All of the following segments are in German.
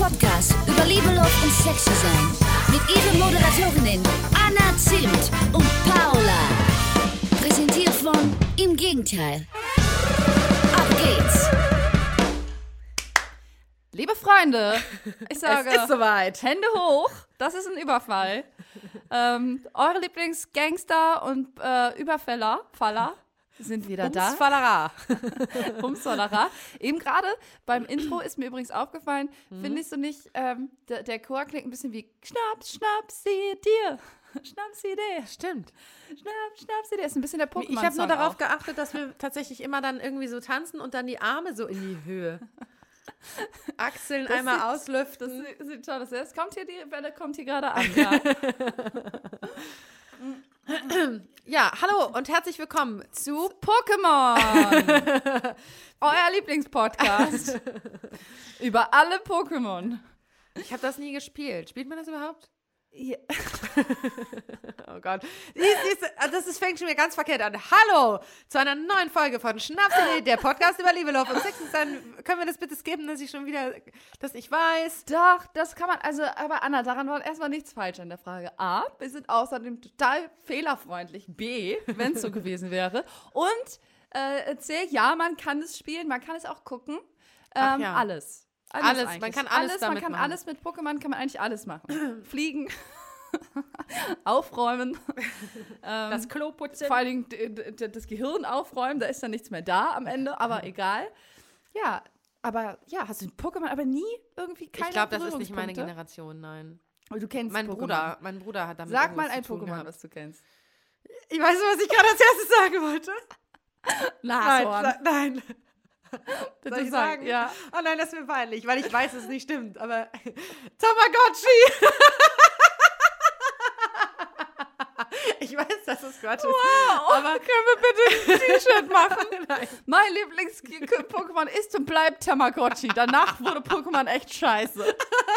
Podcast über Liebe, Love und Sexy sein. Mit ihren Moderatorinnen Anna Zimt und Paula. Präsentiert von Im Gegenteil. Ab geht's. Liebe Freunde, ich sage, Es ist soweit. Hände hoch, das ist ein Überfall. Eure Lieblingsgangster und Überfäller sind wieder da. Fallara. Bumsfallerer. Eben gerade beim Intro ist mir übrigens aufgefallen, findest du nicht, der Chor klingt ein bisschen wie Schnaps, Schnaps, sieh dir. Schnaps, sieh dir. Stimmt. Schnaps, Schnaps, sieh dir. Ist ein bisschen der Pokémon-Song Ich habe nur darauf auch. geachtet, dass wir tatsächlich immer dann irgendwie so tanzen und dann die Arme so in die Höhe. Achseln Das einmal sieht- auslüften. Das sieht toll aus. Es kommt hier, die Welle kommt hier gerade an. Ja. Ja, hallo und herzlich willkommen Zu Pokémon. Euer Lieblingspodcast. Über alle Pokémon. Ich habe das nie gespielt. Spielt man das überhaupt? Ja. Oh Gott. Fängt schon wieder ganz verkehrt an. Hallo zu einer neuen Folge von Schnapsidee, der Podcast über Liebe, Love und Sex. Dann können wir das bitte skippen, dass ich schon wieder das nicht weiß. Doch, das kann man, also, aber Anna, daran war erstmal nichts falsch an der Frage. A, wir sind außerdem total fehlerfreundlich. B, wenn es so gewesen wäre. Und C, ja, man kann es spielen, man kann es auch gucken. Ach ja. Alles. Alles, eigentlich. man kann alles damit man kann machen. alles mit Pokémon, kann man eigentlich alles machen. Fliegen, aufräumen, Das Klo putzen. vor allen Dingen das Gehirn aufräumen, da ist dann nichts mehr da am Ende, aber egal. Ja, aber ja, hast du Pokémon, aber nie irgendwie keine Ich glaube, das ist nicht meine Berührungspunkte? Generation, nein. Aber du kennst Mein Pokémon. Bruder hat damit Sag mal irgendwas ein zu tun Pokémon, gehabt. was du kennst. Ich weiß, was ich gerade als erstes sagen wollte. Nashorn. Nein. Bitte Soll ich sag, sagen? ja. Oh nein, das ist mir peinlich, weil ich weiß, dass es nicht stimmt, aber Tamagotchi! Ich weiß, das ist Quatsch. Wow, aber können wir bitte ein T-Shirt machen? nein. Mein Lieblings-Pokémon ist und bleibt Tamagotchi. Danach wurde Pokémon echt scheiße.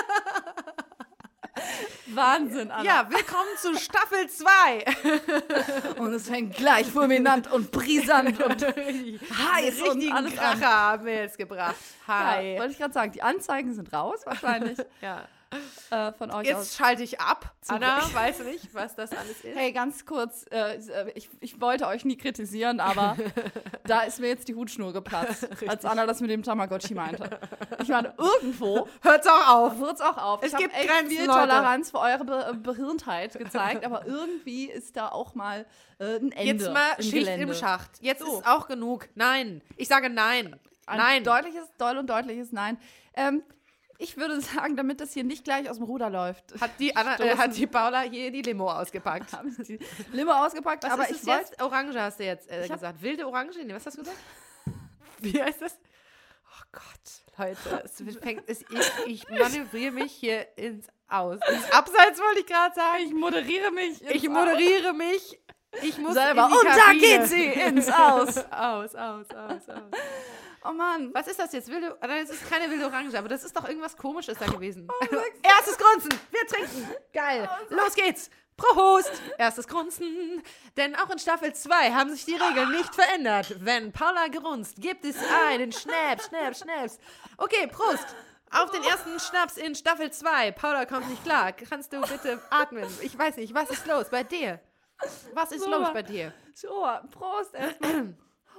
Wahnsinn, Anna. Ja, willkommen zu Staffel 2. Und es fängt gleich fulminant und brisant und heiß und Richtigen alles an. Kracher haben wir jetzt gebracht. Hi. Ja, wollte ich gerade sagen, die Anzeigen sind raus wahrscheinlich Ja. von euch Jetzt aus. schalte ich ab. Anna weiß nicht, was das alles ist. Hey, ganz kurz, ich wollte euch nie kritisieren, aber da ist mir jetzt die Hutschnur geplatzt, als Anna das mit dem Tamagotchi meinte. Ich meine, irgendwo Hört's auch auf. hört's auch auf. Es Ich hab gibt echt Grenzen, viel Leute. Toleranz für eure Behirntheit gezeigt, aber irgendwie ist da auch mal ein Ende Jetzt mal im Schicht Gelände. im Schacht. Jetzt So. ist auch genug. Nein. Ich sage nein. Ein Nein. doll und deutliches Nein. Ich würde sagen, damit das hier nicht gleich aus dem Ruder läuft, Hat die Paula hier die Limo ausgepackt. habe ich die Limo ausgepackt, Was aber ist ich es wollte... jetzt? Orange hast du jetzt hab- gesagt. Wilde Orange? Nee, was hast du gesagt? Wie heißt das? Oh Gott, Leute. Ich manövriere mich hier ins Abseits wollte ich gerade sagen. Ich moderiere mich. Ich moderiere mich. Ich muss selber. in die Und da Kabine. geht sie ins Aus. Aus. Oh Mann. Was ist das jetzt? Nein, das ist keine wilde Orange, aber das ist doch irgendwas Komisches da gewesen. Erstes Grunzen. Wir trinken. Geil. Los geht's. Prost. Erstes Grunzen. Denn auch in Staffel 2 haben sich die Regeln nicht verändert. Wenn Paula grunzt, gibt es einen Schnaps. Okay, Prost. Auf den ersten Schnaps in Staffel 2. Paula kommt nicht klar. Kannst du bitte atmen? Ich weiß nicht, was ist los bei dir? Was ist los bei dir? So, Prost erstmal.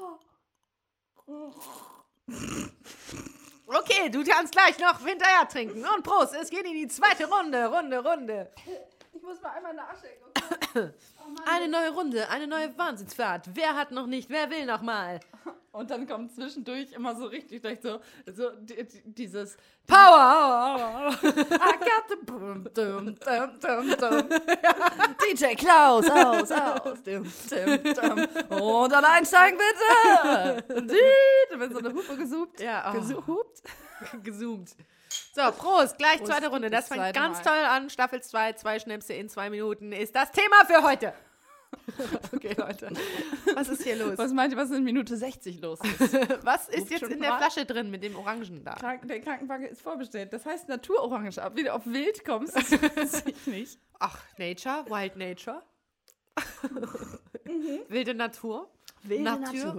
Okay, du kannst gleich noch hinterher trinken. Und Prost, es geht in die zweite Runde. Ich muss mal einmal nachschenken. Okay? Oh Mann. Eine neue Runde, eine neue Wahnsinnsfahrt. Wer hat noch nicht, wer will noch mal? Und dann kommt zwischendurch immer so richtig gleich so dieses Power! I got the boom, dum, dum, dum, dum. DJ Klaus, aus. Dum, dum, dum. Und dann einsteigen bitte. Da wird so eine Hupe gesoopt. Ja, Gehupt. Gezoomt. So, Prost, gleich Prost, zweite Runde. Das das fängt zweite ganz Mal. toll an. Staffel 2, 2 Schnäpse in 2 Minuten ist das Thema für heute. Okay, Leute. Was ist hier los? Was meint ihr, was in Minute 60 los ist? Was ist Ups, jetzt schon in der mal? Flasche drin mit dem Orangen da? Der Krankenwagen ist vorbestellt. Das heißt Naturorange. Ob du auf wild kommst, das weiß ich nicht. Ach, Nature, Wild Nature. Wilde Natur. Wilde Natur. Natur.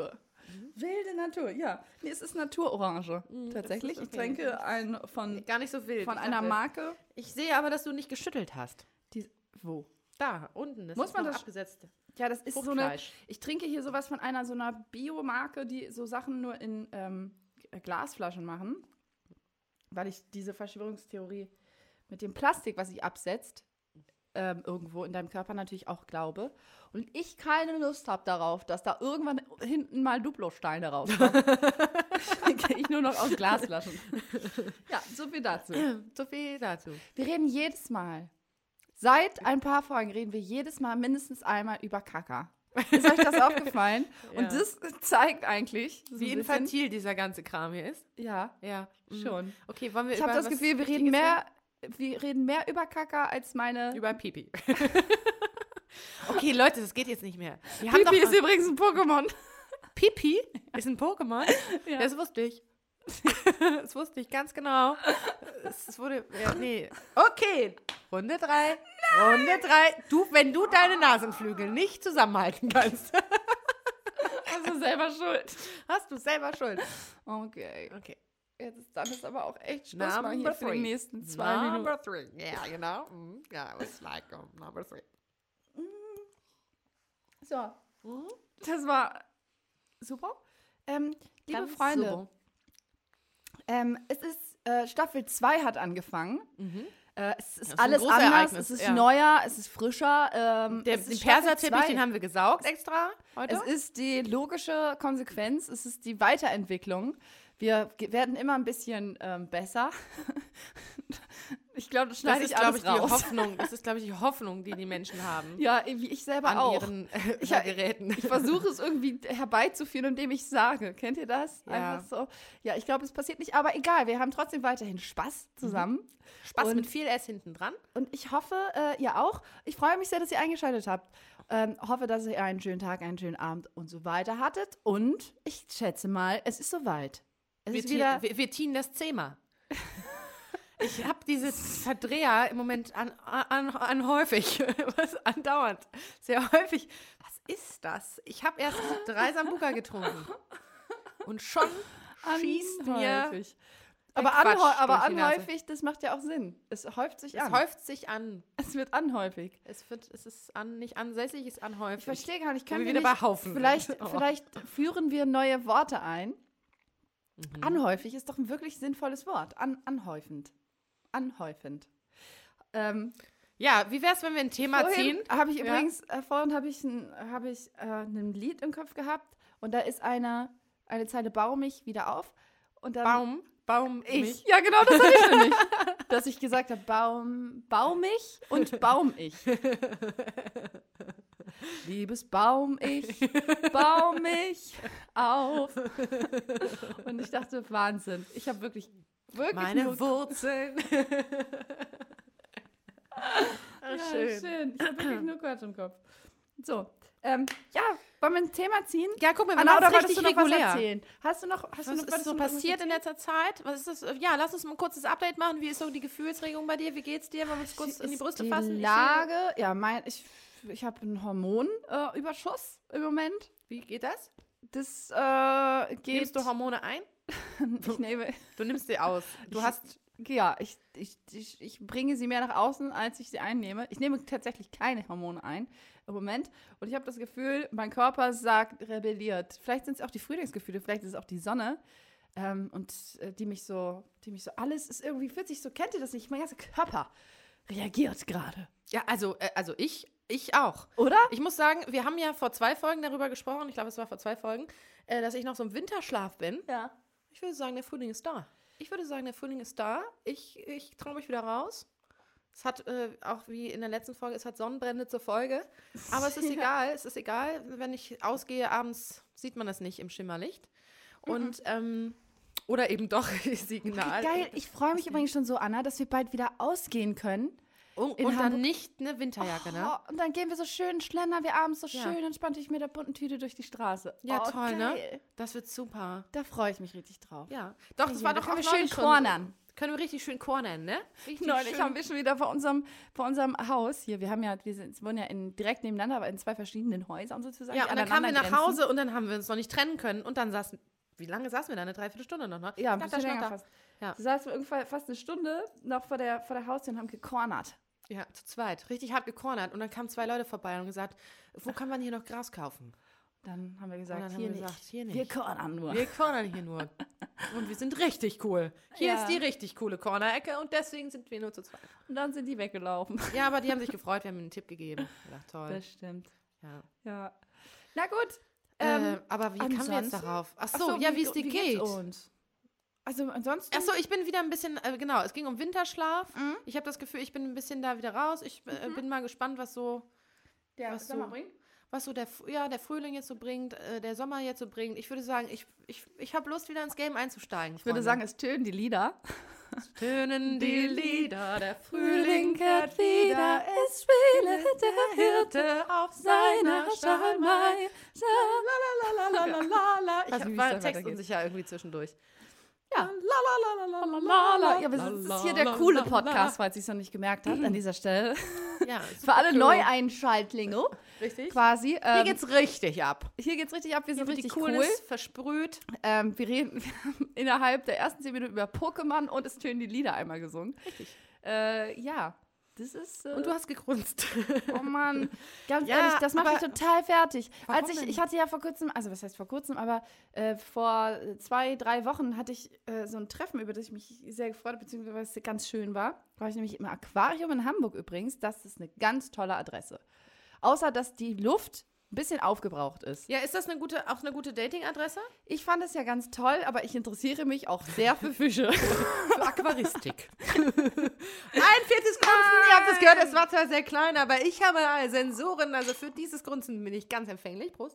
Wilde Natur, ja. Nee, es ist Naturorange, tatsächlich. das ist Ich okay. trinke ein von Gar nicht so wild. von Ich einer dachte- Marke. Ich sehe aber, dass du nicht geschüttelt hast. Wo? Da, unten. Das Muss ist man noch das- abgesetzt. Ja, das ist so eine. Fruchtfleisch. Ich trinke hier sowas von so einer Biomarke, die so Sachen nur in Glasflaschen machen, weil ich diese Verschwörungstheorie mit dem Plastik, was sich absetzt, irgendwo in deinem Körper natürlich auch glaube. Und ich keine Lust habe darauf, dass da irgendwann hinten mal Duplosteine rauskommen. Dann gehe ich nur noch aus Glasflaschen. Ja, so viel dazu. So viel dazu. Wir reden jedes Mal. Seit ein paar Folgen reden wir jedes Mal mindestens einmal über Kaka. Ist euch das aufgefallen? Ja. Und das zeigt eigentlich, so Wie ein bisschen- infantil dieser ganze Kram hier ist. Ja, Ja. schon. Okay, wollen wir Ich habe das was Gefühl, wir reden mehr über Kaka als meine. über Pipi. Okay, Leute, das geht jetzt nicht mehr. Wir haben Pipi doch ist übrigens ein Pokémon. Pipi ist ein Pokémon? Ja. Das wusste ich. Das wusste ich ganz genau. Es wurde. Ja, nee. Okay. Runde 3. Runde 3. Wenn du deine Nasenflügel nicht zusammenhalten kannst, Hast du selber schuld. hast du selber Schuld. Okay. Okay. Dann ist aber auch echt Schluss mal hier für die nächsten 2 Minuten. Number 3. Yeah, you know. Yeah, it was like number 3. So, das war super. Liebe Ganz Freunde, super. Es ist, Staffel 2 hat angefangen. Es ist ist ein alles großes anders, Ereignis, es ist ja. neuer, es ist frischer. Den es ist Staffel Perserteppich, 2. den haben wir gesaugt extra heute. Es ist die logische Konsequenz, es ist die Weiterentwicklung. Wir werden immer ein bisschen besser. Ich glaube, das das schneide ist, ich glaube alles ich, die raus. Hoffnung. Das ist, glaube ich, die Hoffnung, die die Menschen haben. Ja, wie ich selber An auch. ihren Ich- Geräten. Ich versuche es irgendwie herbeizuführen, indem ich sage. Kennt ihr das? Ja. Einfach so. Ja, ich glaube, es passiert nicht, aber egal. Wir haben trotzdem weiterhin Spaß zusammen. Spaß Und- mit viel S hinten dran. Und ich hoffe, ihr auch. Ich freue mich sehr, dass ihr eingeschaltet habt. Hoffe, dass ihr einen schönen Tag, einen schönen Abend und so weiter hattet. Und ich schätze mal, es ist soweit. Es ist wieder. Wir ziehen das Thema. Ich habe diese Verdreher im Moment an häufig. Was andauernd. Sehr häufig. Was ist das? Ich habe erst 3 Sambuca getrunken. Und schon schießt mir. Anhäufig. Aber, Quatsch aber durch die Nase. anhäufig, das macht ja auch Sinn. Es häuft sich Es an. häuft sich an. Es wird anhäufig. Es ist nicht ansässig, es ist anhäufig. Ich verstehe gar nicht, Wo können wir wir wieder nicht, bei Haufen vielleicht, sind. Oh. vielleicht führen wir neue Worte ein. Anhäufig ist doch ein wirklich sinnvolles Wort. Anhäufend. Anhäufend. Ja, wie wär's, wenn wir ein Thema ziehen? Habe ich Ja. übrigens, vorhin habe ich ein Lied im Kopf gehabt und da ist eine Zeile Baumig wieder auf. Und dann Baum, ich. Ja, genau, das hatte ich nämlich. Dass ich gesagt habe, baumig und baumig. Liebes Baumig, baum mich auf. Und ich dachte, Wahnsinn. Ich habe wirklich Meine nur- Wurzeln. Ja, schön. Ich habe wirklich nur Quatsch im Kopf. So, ja, wollen wir ein Thema ziehen? Ja, guck mal, wir Anna, machen oder es wolltest richtig du noch was regulär. erzählen? Hast du noch Was was ist so du noch passiert in letzter Zeit? Was ist das? Ja, lass uns mal ein kurzes Update machen. Wie ist so die Gefühlsregung bei dir? Wie geht's dir? Wollen wir uns kurz in die Brüste fassen? Die Lage, ja, ich habe einen Hormonüberschuss im Moment. Wie geht das? Das geht. Nimmst du Hormone ein? Ich nehme. Du nimmst sie aus. Du hast. Ja, ich bringe sie mehr nach außen, als ich sie einnehme. Ich nehme tatsächlich keine Hormone ein im Moment. Und ich habe das Gefühl, mein Körper rebelliert. Vielleicht sind es auch die Frühlingsgefühle, vielleicht ist es auch die Sonne. Die mich so, alles ist irgendwie, fühlt sich so, kennt ihr das nicht? Mein ganzer Körper reagiert gerade. Ja, also ich auch. Oder? Ich muss sagen, wir haben ja vor 2 Folgen darüber gesprochen, ich glaube, es war vor 2 Folgen, dass ich noch so im Winterschlaf bin. Ja. Ich würde sagen, der Frühling ist da. Ich traue mich wieder raus. Es hat auch wie in der letzten Folge, es hat Sonnenbrände zur Folge. Aber es ist egal. Es ist egal. Wenn ich ausgehe, abends sieht man das nicht im Schimmerlicht. Und, oder eben doch Signal. Geil, ich freue mich übrigens schon so, Anna, dass wir bald wieder ausgehen können. Und in dann Hamburg. nicht eine Winterjacke, ne? Oh, und dann gehen wir so schön schlendern wir abends so Ja. schön entspannt ich mit der bunten Tüte durch die Straße. Ja, oh, toll, geil. ne? Das wird super. Da freue ich mich richtig drauf. Ja. Doch, das war doch können auch wir schön neulich schon. cornern. Können wir richtig schön cornern, ne? Richtig Neulich schön. haben wir schon wieder vor unserem Haus hier, wir wohnen ja direkt nebeneinander, aber in 2 verschiedenen Häusern sozusagen. Ja, die und dann kamen wir nach aneinander Hause und dann haben wir uns noch nicht trennen können. Und dann wie lange saßen wir da? Eine Dreiviertelstunde noch, ne? grenzen. Ja, ein Schnatter, bisschen länger schnatter. fast. Ja. Da saßen wir irgendwann fast eine Stunde noch vor der Haustür und haben gecornert. Ja, zu zweit. Richtig hart gecornert. Und dann kamen 2 Leute vorbei und haben gesagt, wo kann man hier noch Gras kaufen? Dann haben wir Und gesagt, dann hier, haben wir nicht. gesagt, hier nicht. Wir cornern nur. Wir cornern hier nur. Und wir sind richtig cool. Hier Ja. ist die richtig coole Corner-Ecke und deswegen sind wir nur zu zweit. Und dann sind die weggelaufen. Ja, aber die haben sich gefreut, wir haben ihnen einen Tipp gegeben. Ich dachte, toll. Das stimmt. Ja. Ja. Na gut. Aber wie kamen wir jetzt ansonsten? darauf? Ach so, ja, wie es dir geht. geht's uns? Also ansonsten. Achso, ich bin wieder ein bisschen, genau, es ging um Winterschlaf. Ich habe das Gefühl, ich bin ein bisschen da wieder raus. Ich bin mal gespannt, was so der was Sommer so- bringt. der Frühling jetzt so bringt, der Sommer jetzt so bringt. Ich würde sagen, ich habe Lust, wieder ins Game einzusteigen. Ich würde sagen, es tönen die Lieder. tönen die Lieder, der Frühling kehrt wieder, es spielet der Hirte auf seiner Schalmei. Lalalala. Ich weiß nicht, wie es war dann weitergeht. textunsicher irgendwie zwischendurch. Ja. Ja, aber das ist hier der coole Podcast, falls ich es noch nicht gemerkt habt, an dieser Stelle. Ja, Für alle Neueinschaltlinge Richtig. quasi. Hier geht's richtig ab. Hier geht's richtig ab, wir sind Hier wird richtig die cool. Coolness versprüht. Wir haben innerhalb der ersten 10 Minuten über Pokémon und es tönen die Lieder einmal gesungen. Richtig. Ja, das ist... Und du hast gegrunzt. Oh Mann, ganz Ja, ehrlich, das macht mich aber total fertig. warum Als denn? ich hatte ja vor kurzem, also was heißt vor kurzem, aber vor 2, 3 Wochen hatte ich so ein Treffen, über das ich mich sehr gefreut habe, beziehungsweise es ganz schön war. War ich nämlich im Aquarium in Hamburg übrigens. Das ist eine ganz tolle Adresse. Außer, dass die Luft ein bisschen aufgebraucht ist. Ja, ist das auch eine gute Dating-Adresse? Ich fand es ja ganz toll, aber ich interessiere mich auch sehr für Fische. Für Aquaristik. Ein 4. Grunzen, ihr habt es gehört, es war zwar sehr klein, aber ich habe Sensoren, also für dieses Grunzen bin ich ganz empfänglich. Prost.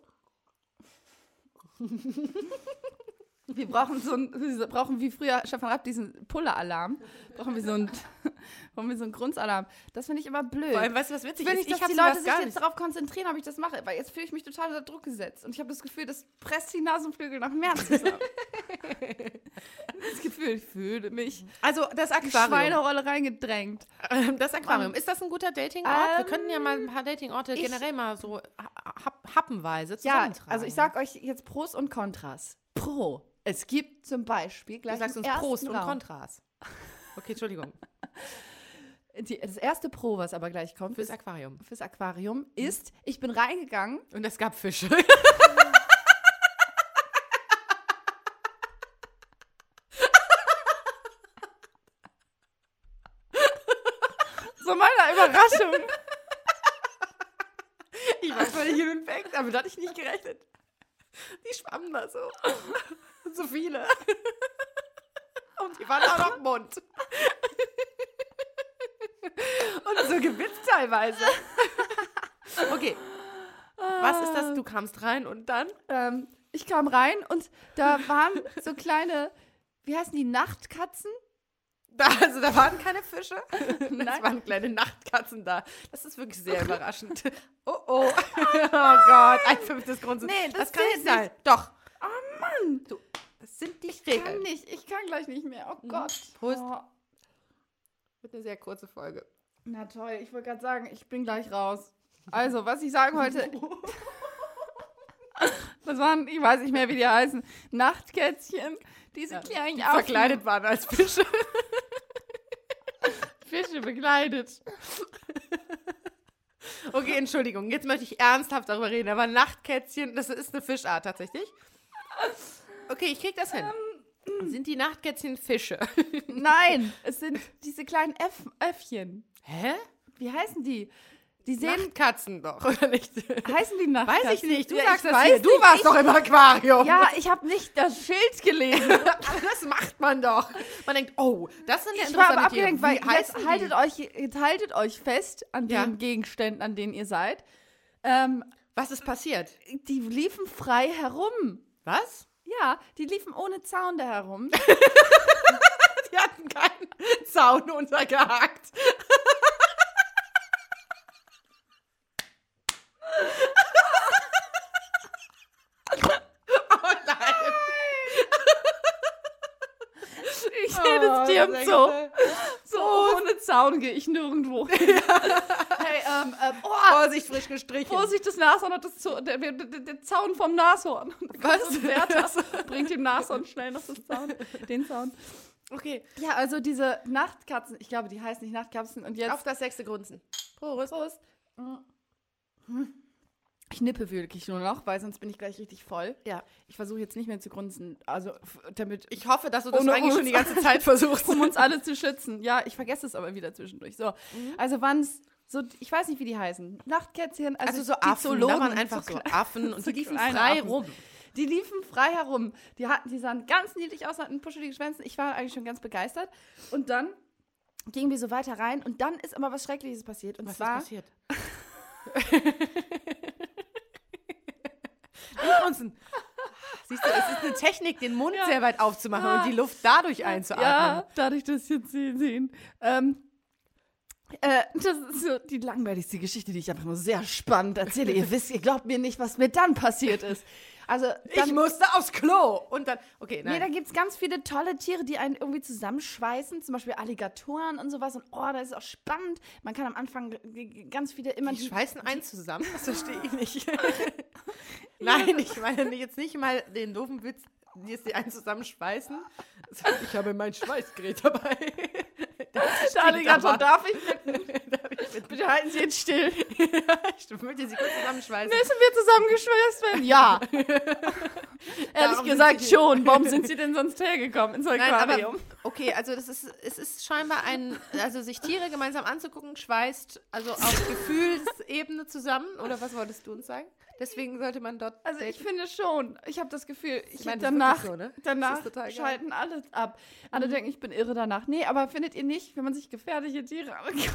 Wir brauchen wie früher Stefan Rapp diesen Puller-Alarm. Brauchen wir so einen Grunzalarm. Das finde ich immer blöd. Vor allem, weißt du, was witzig Ich will ist? nicht, dass hab die Leute sowas sich gar jetzt nicht. darauf konzentrieren, ob ich das mache, weil jetzt fühle ich mich total unter Druck gesetzt. Und ich habe das Gefühl, das presst die Nasenflügel nach mehr zusammen. Das Gefühl, ich fühle mich Also das in die Aquarium. Schweinerolle reingedrängt. Das Aquarium. Ist das ein guter Dating-Ort? Wir könnten ja mal ein paar Dating-Orte generell mal so happenweise Ja, zusammentragen. also ich sag euch jetzt Pros und Kontras. Pro. Es gibt zum Beispiel Du gleich sagst im uns Prost ersten und Raum. Kontras. Okay, Entschuldigung. Das erste Pro, was aber gleich kommt, Fürs Aquarium. fürs Aquarium, ist, ich bin reingegangen. Und es gab Fische. Zu meiner Überraschung. Ich war völlig hinweg, damit hatte ich nicht gerechnet. Die schwammen da so. Und so viele. Und die waren auch noch bunt. Und so gewitzt teilweise. Okay. Was ist das? Du kamst rein und dann? Ich kam rein und da waren so kleine, wie heißen die, Nachtkatzen? Also da waren keine Fische. Nein. Es waren kleine Nachtkatzen da. Das ist wirklich sehr überraschend. Oh oh. Oh Gott. Ein 5. Grunzen. Nee, das kann zählt nicht sein. Doch. Oh Mann. Du, das sind die Ich kann Regeln. nicht, ich kann gleich nicht mehr. Oh Gott. Prost. Oh. Wird eine sehr kurze Folge. Na toll, ich wollte gerade sagen, ich bin gleich raus. Also, was ich sagen wollte, das waren, ich weiß nicht mehr, wie die heißen, Nachtkätzchen, diese kleinen Affen. Verkleidet waren als Fische. Fische bekleidet. Okay, Entschuldigung, jetzt möchte ich ernsthaft darüber reden, aber Nachtkätzchen, das ist eine Fischart tatsächlich. Okay, ich krieg das hin. Sind die Nachtkätzchen Fische? Nein, es sind diese kleinen Äffchen. Hä? Wie heißen die? Die sehen, Nachtkatzen doch, oder nicht? heißen die Nachtkatzen? Weiß ich nicht, du Ja, sagst ich das weiß hier. Du nicht, warst doch im Aquarium. Ja, ich habe nicht das Schild gelesen. Aber das macht man doch. Man denkt, oh, das sind ja Ich war aber interessante Tiere. abgelenkt, weil Wie jetzt heißen die? haltet euch fest an Ja. den Gegenständen, an denen ihr seid. Was ist passiert? Die liefen frei herum. Was? Ja, die liefen ohne Zaun da herum. Die hatten keinen Zaun untergehakt. wie im Zoo. So ohne Zaun gehe ich nirgendwo. Hey, Vorsicht, frisch gestrichen. Vorsicht, das Nashorn hat der Zaun vom Nashorn. Was? Und Wärter bringt dem Nashorn schnell noch den Zaun. Okay. Ja, also diese Nachtkatzen, ich glaube, die heißen nicht Nachtkatzen. Und jetzt Auf das 6. Grunzen. Prost. Ich nippe wirklich nur noch, weil sonst bin ich gleich richtig voll. Ja. Ich versuche jetzt nicht mehr zu grunzen, also damit Ich hoffe, dass du das Ohne eigentlich uns. schon die ganze Zeit versuchst. um uns alle zu schützen. Ja, ich vergesse es aber wieder zwischendurch. So, also waren es so, ich weiß nicht, wie die heißen. Nachtkätzchen, Also so die Affen, Zoologen, da waren einfach so klein- Affen und so die liefen kleine frei Affen. rum. Die liefen frei herum. Die sahen ganz niedlich aus, hatten puschelige Schwänze. Ich war eigentlich schon ganz begeistert. Und dann gingen wir so weiter rein und dann ist aber was Schreckliches passiert. Und Was zwar ist passiert? Nicht grunzen. Siehst du, es ist eine Technik, den Mund sehr weit aufzumachen und die Luft dadurch einzuatmen. Ja, dadurch, dass jetzt Sie sehen. Das ist so die langweiligste Geschichte, die ich einfach nur sehr spannend erzähle. Ihr glaubt mir nicht, was mir dann passiert ist. Also, dann, Ich musste aufs Klo. Und dann, okay, nee, nein. da gibt es ganz viele tolle Tiere, die einen irgendwie zusammenschweißen. Zum Beispiel Alligatoren und sowas. Und da ist es auch spannend. Man kann am Anfang ganz viele immer Die schweißen einen zusammen? Das verstehe ich nicht. Nein, ich meine jetzt nicht mal den doofen Witz, die einen zusammenschweißen. Ich habe mein Schweißgerät dabei. Der Alligator, darf ich bitten? Bitte halten Sie jetzt still. Ich möchte sie kurz zusammenschweißen. Müssen wir zusammengeschweißt werden? Ja. Ehrlich Darum gesagt sind Sie- schon. Warum sind Sie denn sonst hergekommen ins Nein, Aquarium? aber okay, also es ist scheinbar also sich Tiere gemeinsam anzugucken, schweißt also auf Gefühlsebene zusammen, oder was wolltest du uns sagen? Deswegen sollte man dort Also ich finde schon, ich habe das Gefühl, meine, das ist danach, wirklich so, ne? Das danach ist total geil. schalten alle ab. Alle denken, ich bin irre danach. Nee, aber findet ihr nicht, wenn man sich gefährliche Tiere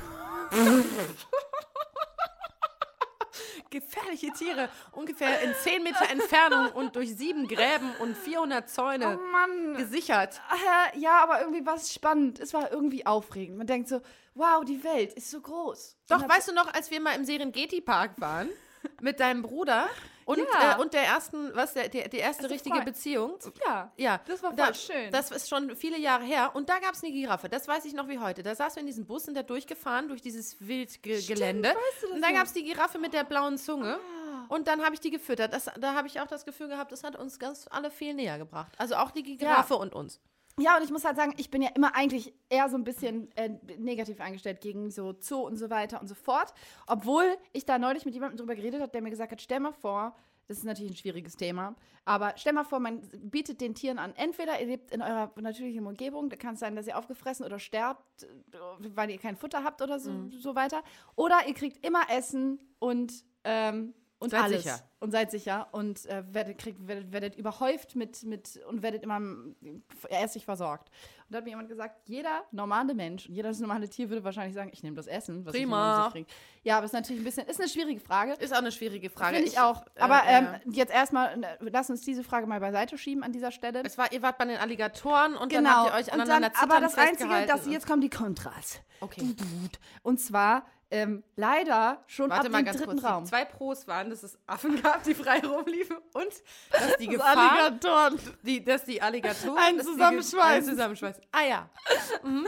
gefährliche Tiere ungefähr in 10 Meter Entfernung und durch 7 Gräben und 400 Zäune Mann. gesichert. Ja, aber irgendwie war es spannend. Es war irgendwie aufregend. Man denkt so, wow, die Welt ist so groß. Doch, weißt du noch, als wir mal im Serengeti-Park waren mit deinem Bruder und, Ja. und der ersten, die erste richtige Freund. Beziehung? Ja, Ja, das war da- voll schön. Das ist schon viele Jahre her. Und da gab es eine Giraffe. Das weiß ich noch wie heute. Da saßen wir in diesem Bus und da durchgefahren durch dieses Wildgelände. weißt du das Und da noch? gab es die Giraffe mit der blauen Zunge. Und dann habe ich die gefüttert. Da habe ich auch das Gefühl gehabt, das hat uns ganz alle viel näher gebracht. Also auch die Giraffe und uns. Ja, und ich muss halt sagen, ich bin ja immer eigentlich eher so ein bisschen negativ eingestellt gegen so Zoo und so weiter und so fort. Obwohl ich da neulich mit jemandem drüber geredet habe, der mir gesagt hat, stell mal vor, das ist natürlich ein schwieriges Thema, aber stell mal vor, man bietet den Tieren an, entweder ihr lebt in eurer natürlichen Umgebung, da kann es sein, dass ihr aufgefressen oder sterbt, weil ihr kein Futter habt oder so weiter, oder ihr kriegt immer Essen und Seid alles. sicher. Und seid sicher und werdet überhäuft mit und werdet immer ärztlich versorgt. Und da hat mir jemand gesagt, jeder normale Mensch und jedes normale Tier würde wahrscheinlich sagen, ich nehme das Essen, was Prima. ich kriege. Ja, aber es ist natürlich ist eine schwierige Frage. Ist auch eine schwierige Frage. Finde ich auch. Aber jetzt erstmal, lass uns diese Frage mal beiseite schieben an dieser Stelle. Ihr wart bei den Alligatoren und dann Genau. habt ihr euch Und aneinander aber das Einzige, festgehalten. jetzt kommen die Kontras. Okay. Und zwar leider schon Warte ab mal dem ganz dritten kurz. Raum. Die 2 Pros waren, dass es Affen gab, die frei rumliefen und dass die Gefahr, Alligatoren. dass die Alligatoren Einen dass die zusammenschweißen. einen zusammenschweißen. Ah ja. Mhm.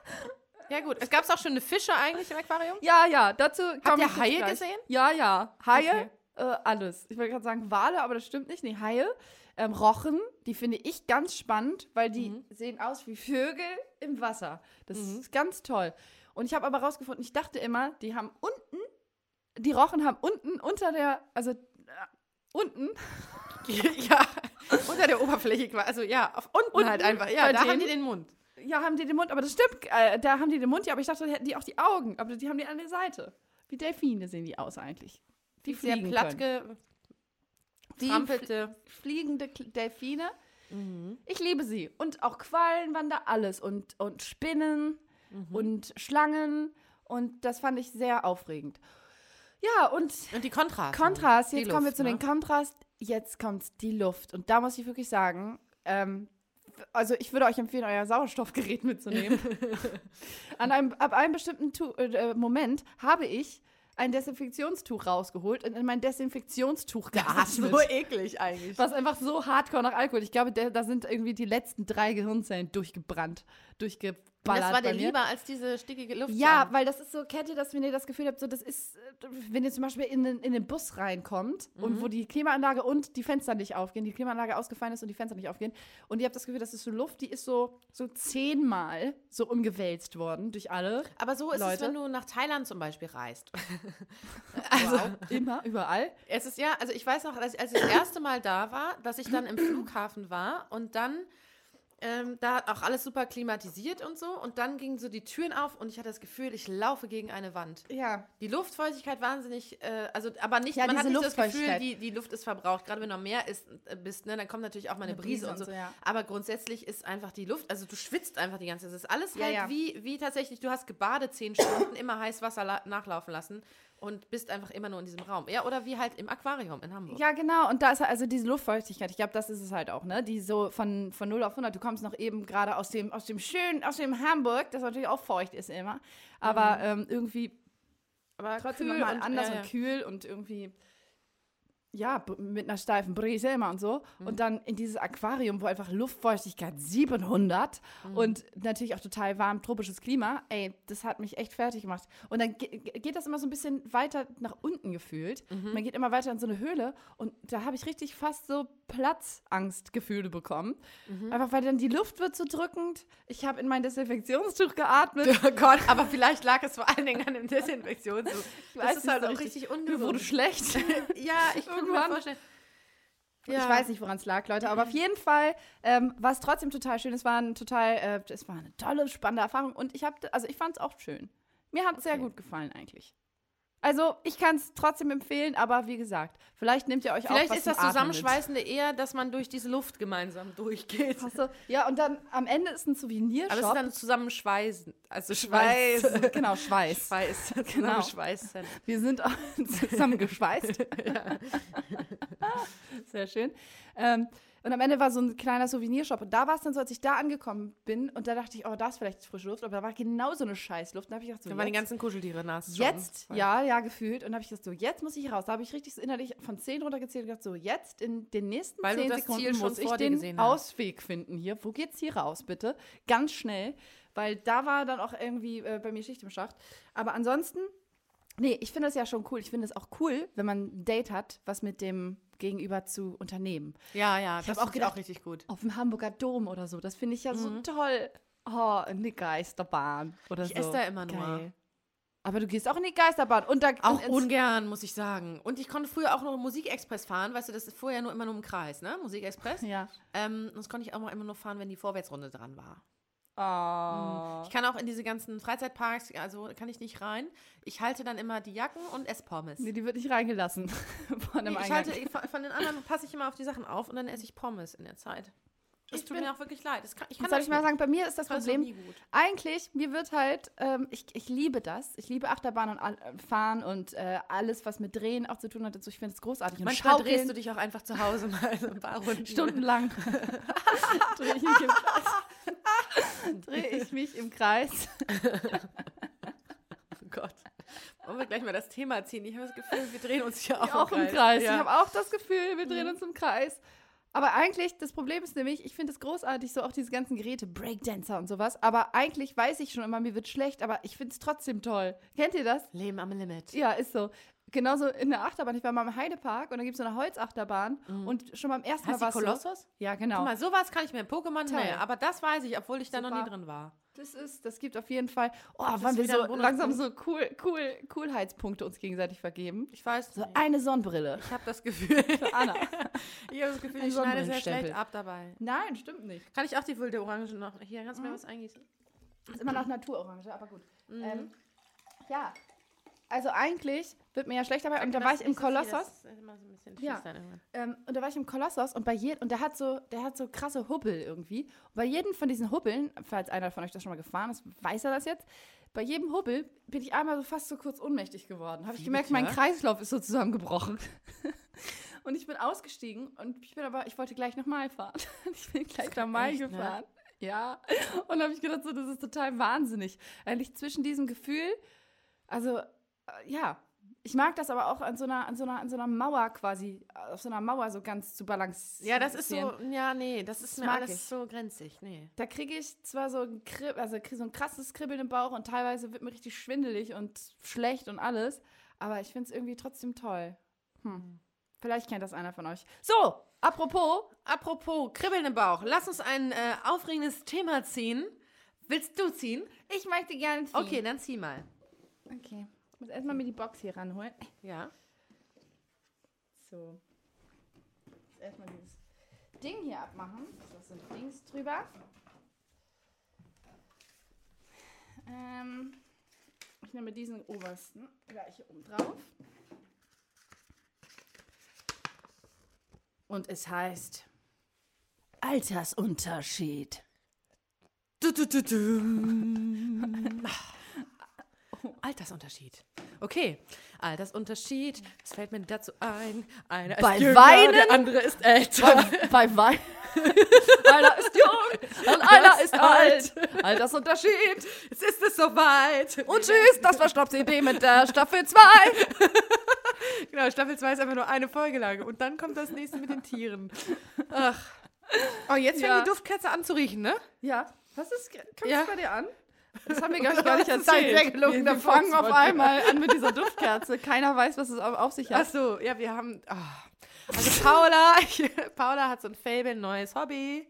Ja gut. Es gab auch schöne Fische eigentlich im Aquarium. Ja, dazu kommen ihr Haie gesehen? Ja. Haie, Okay. alles. Ich wollte gerade sagen Wale, aber das stimmt nicht. Nee, Haie. Rochen, die finde ich ganz spannend, weil die sehen aus wie Vögel im Wasser. Das ist ganz toll. Und ich habe aber rausgefunden, ich dachte immer, die Rochen haben unten unter der, also unten, Ja. Unter der Oberfläche quasi. Also ja, auf unten halt einfach. Ja, bei da haben denen? die den Mund. ja, haben die den Mund, aber das stimmt, da haben die den Mund, ja, aber ich dachte, da hätten die auch die Augen, aber die haben die an der Seite. Wie Delfine sehen die aus eigentlich. Die Sehr fliegen platt können. getrampelte. Fliegende Delfine. Ich liebe sie. Und auch Quallen waren da alles. Und Spinnen und Schlangen. Und das fand ich sehr aufregend. Ja, und Und die Kontrast. Kontrast. Die Jetzt kommen wir Luft, zu ne? den Kontrast. Jetzt kommt die Luft. Und da muss ich wirklich sagen, also ich würde euch empfehlen, euer Sauerstoffgerät mitzunehmen. Ab einem bestimmten Moment habe ich ein Desinfektionstuch rausgeholt und in mein Desinfektionstuch geatmet. So eklig eigentlich. Was einfach so hardcore nach Alkohol. Ich glaube, da sind irgendwie die letzten 3 Gehirnzellen durchgeballert Das war dir bei mir. lieber als diese stickige Luft. Ja, weil das ist so, kennt ihr das, wenn ihr das Gefühl habt, so das ist, wenn ihr zum Beispiel in den Bus reinkommt und wo die Klimaanlage und die Fenster nicht aufgehen, die Klimaanlage ausgefallen ist und die Fenster nicht aufgehen und ihr habt das Gefühl, das ist so Luft, die ist so 10-mal so umgewälzt worden durch alle. Aber so ist es, Leute. wenn du nach Thailand zum Beispiel reist. Also immer, überall. Es ist ja, also ich weiß noch, als ich das erste Mal da war, dass ich dann im Flughafen war und dann da auch alles super klimatisiert und so und dann gingen so die Türen auf und ich hatte das Gefühl, ich laufe gegen eine Wand. Ja. Die Luftfeuchtigkeit wahnsinnig, aber nicht, Ja, man hat diese nicht das Gefühl, Luftfeuchtigkeit. die Luft ist verbraucht. Gerade wenn du am Meer bist, ne, dann kommt natürlich auch mal eine Brise und so. ja. Aber grundsätzlich ist einfach die Luft, also du schwitzt einfach die ganze Zeit. Es ist alles Ja, halt ja. wie tatsächlich, du hast gebadet 10 Stunden, immer heiß Wasser nachlaufen lassen und bist einfach immer nur in diesem Raum. Ja, oder wie halt im Aquarium in Hamburg. Ja, genau. Und da ist halt also diese Luftfeuchtigkeit, ich glaube, das ist es halt auch, ne? Die so von 0 auf 100, du kommst noch eben gerade aus dem Hamburg, das natürlich auch feucht ist immer, aber irgendwie aber trotzdem kühl nochmal und anders und kühl und irgendwie, ja, mit einer steifen Brise immer und so. Und dann in dieses Aquarium, wo einfach Luftfeuchtigkeit 700 und natürlich auch total warm, tropisches Klima. Ey, das hat mich echt fertig gemacht. Und dann geht das immer so ein bisschen weiter nach unten gefühlt. Man geht immer weiter in so eine Höhle und da habe ich richtig fast so Platzangstgefühle bekommen. Einfach weil dann die Luft wird so drückend. Ich habe in mein Desinfektionstuch geatmet. Oh Gott, aber vielleicht lag es vor allen Dingen an dem Desinfektionstuch. Das ist halt so auch richtig Mir ungesund. wurde schlecht. Ja, ich kann mir Irgendwann. vorstellen. Ich weiß nicht, woran es lag, Leute, aber auf jeden Fall war es trotzdem total schön. Es war eine tolle, spannende Erfahrung und ich fand es auch schön. Mir hat es sehr gut gefallen eigentlich. Also, ich kann es trotzdem empfehlen, aber wie gesagt, vielleicht nehmt ihr euch Vielleicht auch was ist das zum Atmen Zusammenschweißende eher, dass man durch diese Luft gemeinsam durchgeht. mit. Achso, ja, und dann am Ende ist ein Souvenirshop. Aber es ist dann Zusammenschweißen. Also Schweiß. Genau, Schweiß. Schweiß. Genau. Zusammenschweißen. Wir sind auch zusammengeschweißt. Sehr schön. Und am Ende war so ein kleiner Souvenirshop. Und da war es dann so, als ich da angekommen bin. Und da dachte ich, oh, da ist vielleicht frische Luft. Aber da war genau so eine Scheißluft. Und da habe ich gedacht, so, Da waren die ganzen Kuscheltiere nass. jetzt, ja, gefühlt. Und da habe ich gedacht, so, jetzt muss ich raus. Da habe ich richtig so innerlich von 10 runtergezählt und gedacht, so, jetzt in den nächsten Weil du 10 das Sekunden Ziel schon muss ich vor dir den gesehen hast. Ausweg finden hier. Wo geht's hier raus, bitte? Ganz schnell. Weil da war dann auch irgendwie bei mir Schicht im Schacht. Aber ansonsten, nee, ich finde das ja schon cool. Ich finde es auch cool, wenn man ein Date hat, was mit dem Gegenüber zu unternehmen. Ja, das hab auch ist gedacht, auch richtig gut. Auf dem Hamburger Dom oder so. Das finde ich ja so toll. Oh, in die Geisterbahn oder so. Ich esse da immer nur. Geil. Aber du gehst auch in die Geisterbahn. Und da, Auch ins- ungern, muss ich sagen. Und ich konnte früher auch noch Musikexpress fahren. Weißt du, das ist vorher immer nur im Kreis, ne? Musikexpress. Ja. Das konnte ich auch mal immer nur fahren, wenn die Vorwärtsrunde dran war. Oh. Ich kann auch in diese ganzen Freizeitparks, also kann ich nicht rein. Ich halte dann immer die Jacken und esse Pommes. Nee, die wird nicht reingelassen. Von einem Ich Eingang. von den anderen passe ich immer auf die Sachen auf und dann esse ich Pommes in der Zeit. Das tut mir auch wirklich leid. Ich kann Soll das ich mal nicht. sagen, bei mir ist das Ich fand's Problem, noch nie gut. eigentlich, mir wird halt, ich liebe das. Ich liebe Achterbahn und Fahren und alles, was mit Drehen auch zu tun hat. Also ich finde es großartig. Und Manchmal Schaukeln, drehst du dich auch einfach zu Hause mal so ein paar Runden. stundenlang. Drehe ich mich im Kreis. Drehe ich mich im Kreis. Oh Gott. Wollen wir gleich mal das Thema ziehen? Ich habe das Gefühl, wir drehen uns hier Auch im Kreis. Ja. Ich habe auch das Gefühl, wir drehen uns im Kreis. Aber eigentlich, das Problem ist nämlich, ich finde es großartig, so auch diese ganzen Geräte, Breakdancer und sowas. Aber eigentlich weiß ich schon immer, mir wird schlecht, aber ich finde es trotzdem toll. Kennt ihr das? Leben am Limit. Ja, ist so. Genauso in der Achterbahn. Ich war mal im Heidepark und da gibt es so eine Holzachterbahn. Und schon beim ersten Mal Heißt war die es Kolossos? so. Ja, genau. Guck mal, sowas kann ich mir in Pokémon Toll. nicht. Aber das weiß ich, obwohl ich da noch Super. nie drin war. Das gibt auf jeden Fall, ist wollen wir wieder so ein Bonuspunkt. langsam so Coolheitspunkte uns gegenseitig vergeben. Ich weiß So nicht. eine Sonnenbrille Ich habe das Gefühl, für Anna. ich habe das Gefühl, Ein ich schneide sehr Sonnenbrillenstempel. schlecht ab dabei. Nein, stimmt nicht. Kann ich auch die wilde Orange noch? Hier, kannst du mir was eingießen? Ist immer noch Naturorange, aber gut. Ja, also eigentlich wird mir ja schlecht dabei. Und da war ich im Kolossos. Das ist immer so ein bisschen Ja. fies dann irgendwann. Und da war ich im Kolossos und und der hat so krasse Hubbel irgendwie. Und bei jedem von diesen Hubbeln, falls einer von euch das schon mal gefahren ist, weiß er das jetzt. Bei jedem Hubbel bin ich einmal so fast so kurz ohnmächtig geworden. Habe ich gemerkt, bitte? mein Kreislauf ist so zusammengebrochen. Und ich bin ausgestiegen und ich wollte gleich nochmal fahren. Ich bin gleich nochmal echt, ne? gefahren. Ja. Und habe ich gedacht, so, das ist total wahnsinnig. Eigentlich zwischen diesem Gefühl, also, ja, Ich mag das aber auch an so einer Mauer quasi, auf so einer Mauer so ganz zu balancieren. Ja, das ist so, nee, das ist mir mag alles ich. so grenzig, nee. Da kriege ich zwar so krieg so ein krasses Kribbeln im Bauch und teilweise wird mir richtig schwindelig und schlecht und alles, aber ich finde es irgendwie trotzdem toll. Vielleicht kennt das einer von euch. So, apropos Kribbeln im Bauch, lass uns ein aufregendes Thema ziehen. Willst du ziehen? ich möchte gerne ziehen. Okay, dann zieh mal. Okay. Ich muss erstmal mir die Box hier ranholen. Ja. So. Jetzt erstmal dieses Ding hier abmachen. Das sind Dings drüber. Ich nehme diesen obersten gleich hier oben drauf. Und es heißt Altersunterschied. Altersunterschied. Okay, Altersunterschied. Was fällt mir dazu ein? Einer Bei ist jünger, Weinen? der andere ist älter. Bei Wein. Einer ist jung und einer ist alt. Altersunterschied. Jetzt ist es soweit. Und tschüss, das war Stopp CD mit der Staffel 2. Genau, Staffel 2 ist einfach nur eine Folge lang. Und dann kommt das nächste mit den Tieren. Ach. Oh, jetzt fängt Ja. die Duftkerze an zu riechen, ne? Ja, kommt Ja. das bei dir an? Das haben wir, glaube ich, gar nicht Das ist halt erzählt. sehr gelungen, Wir davor fangen zu auf wollen. einmal an mit dieser Duftkerze. Keiner weiß, was es auf sich Ach hat. so, ja, wir haben... Also Paula hat so ein Faible, neues Hobby.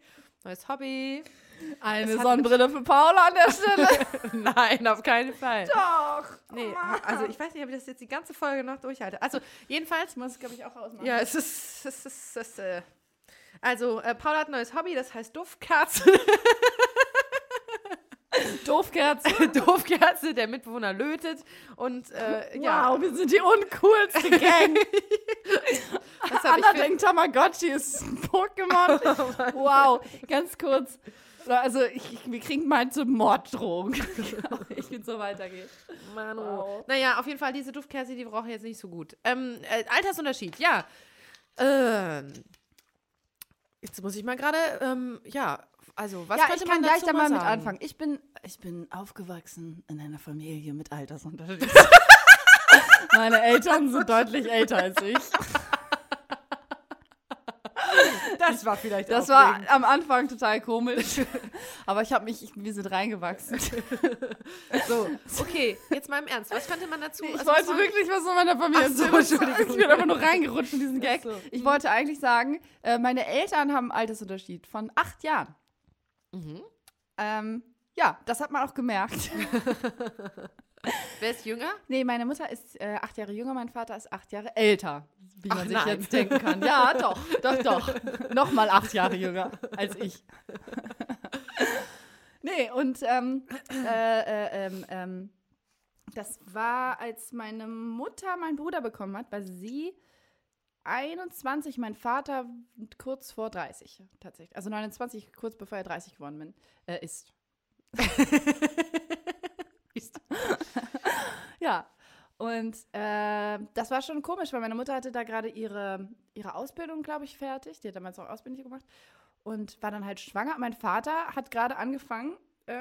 Eine Es hat Sonnenbrille für Paula an der Stelle. Nein, auf keinen Fall. Doch. Nee, also ich weiß nicht, ob ich das jetzt die ganze Folge noch durchhalte. Also jedenfalls... Ich muss es, glaube ich, auch ausmachen. Ja, also Paula hat ein neues Hobby, das heißt Duftkerze. Doofkerze. Duftkerze, der Mitbewohner lötet und ja. Wow, wir sind die uncoolste Gang. Das hab Anna ich denkt, Tamagotchi ist ein Pokémon. Wow, ganz kurz. Also, wir kriegen mal zur Morddrohung. Ich will so weitergehen. Manu. Wow. Naja, auf jeden Fall, diese Duftkerze, die brauche ich jetzt nicht so gut. Altersunterschied, ja. Jetzt muss ich mal gerade, also, was Ja, könnte ich kann man gleich dazu da mal mit sagen? anfangen. Ich bin aufgewachsen in einer Familie mit Altersunterschied. Meine Eltern sind deutlich älter als ich. Das war vielleicht Das war am Anfang total komisch. Aber wir sind reingewachsen. so. Okay, jetzt mal im Ernst. Was könnte man dazu... Ich also, wollte wirklich was von meiner Familie Ach so, erzählen. Entschuldigung. Ich bin einfach nur reingerutscht in diesen Gag. Ach so. Ich wollte eigentlich sagen, meine Eltern haben einen Altersunterschied von 8 Jahren. Ja, das hat man auch gemerkt. Wer ist jünger? Nee, meine Mutter ist 8 Jahre jünger, mein Vater ist 8 Jahre älter. Wie man Ach, sich nein. jetzt denken kann. Ja, doch. Nochmal 8 Jahre jünger als ich. Nee, und das war, als meine Mutter meinen Bruder bekommen hat, war sie 21, mein Vater kurz vor 30 tatsächlich. Also 29, kurz bevor er 30 geworden ist. Ja, und das war schon komisch, weil meine Mutter hatte da gerade ihre Ausbildung, glaube ich, fertig. Die hat damals auch Ausbildung gemacht und war dann halt schwanger. Mein Vater hat gerade angefangen,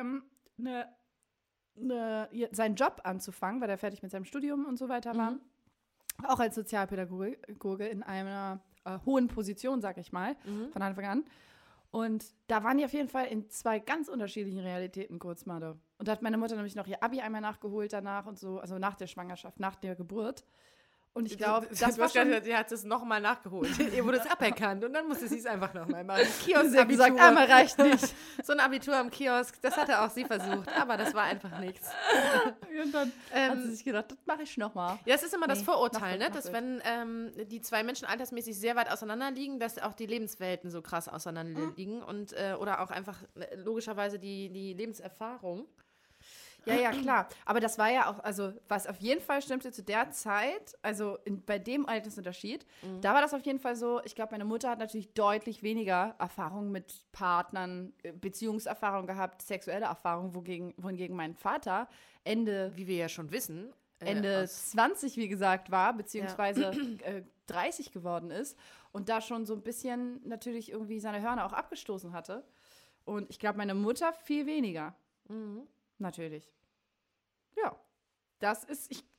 seinen Job anzufangen, weil er fertig mit seinem Studium und so weiter war. Auch als Sozialpädagoge in einer hohen Position, sag ich mal, von Anfang an. Und da waren die auf jeden Fall in 2 ganz unterschiedlichen Realitäten kurz mal da. Und da hat meine Mutter nämlich noch ihr Abi einmal nachgeholt danach und so, also nach der Schwangerschaft, nach der Geburt. Und ich glaube, das war schon... Sie hat es nochmal nachgeholt. Ihr wurde es aberkannt und dann musste sie es einfach nochmal machen. Sie hat gesagt, einmal reicht nicht. So ein Abitur am Kiosk, das hatte auch sie versucht, aber das war einfach nichts. Und dann hat sie sich gedacht, das mache ich nochmal. Ja, das ist immer das Nee, Vorurteil, macht ne? dass Bild. wenn die 2 Menschen altersmäßig sehr weit auseinander liegen, dass auch die Lebenswelten so krass auseinander liegen und oder auch einfach logischerweise die Lebenserfahrung. Ja, klar. Aber das war ja auch, also was auf jeden Fall stimmte zu der Zeit, also bei dem Altersunterschied, da war das auf jeden Fall so, ich glaube, meine Mutter hat natürlich deutlich weniger Erfahrung mit Partnern, Beziehungserfahrung gehabt, sexuelle Erfahrung, wohingegen mein Vater Wie wir ja schon wissen. Ende 20, wie gesagt, war, beziehungsweise 30 geworden ist und da schon so ein bisschen natürlich irgendwie seine Hörner auch abgestoßen hatte. Und ich glaube, meine Mutter viel weniger. Natürlich. Ja. Das ist,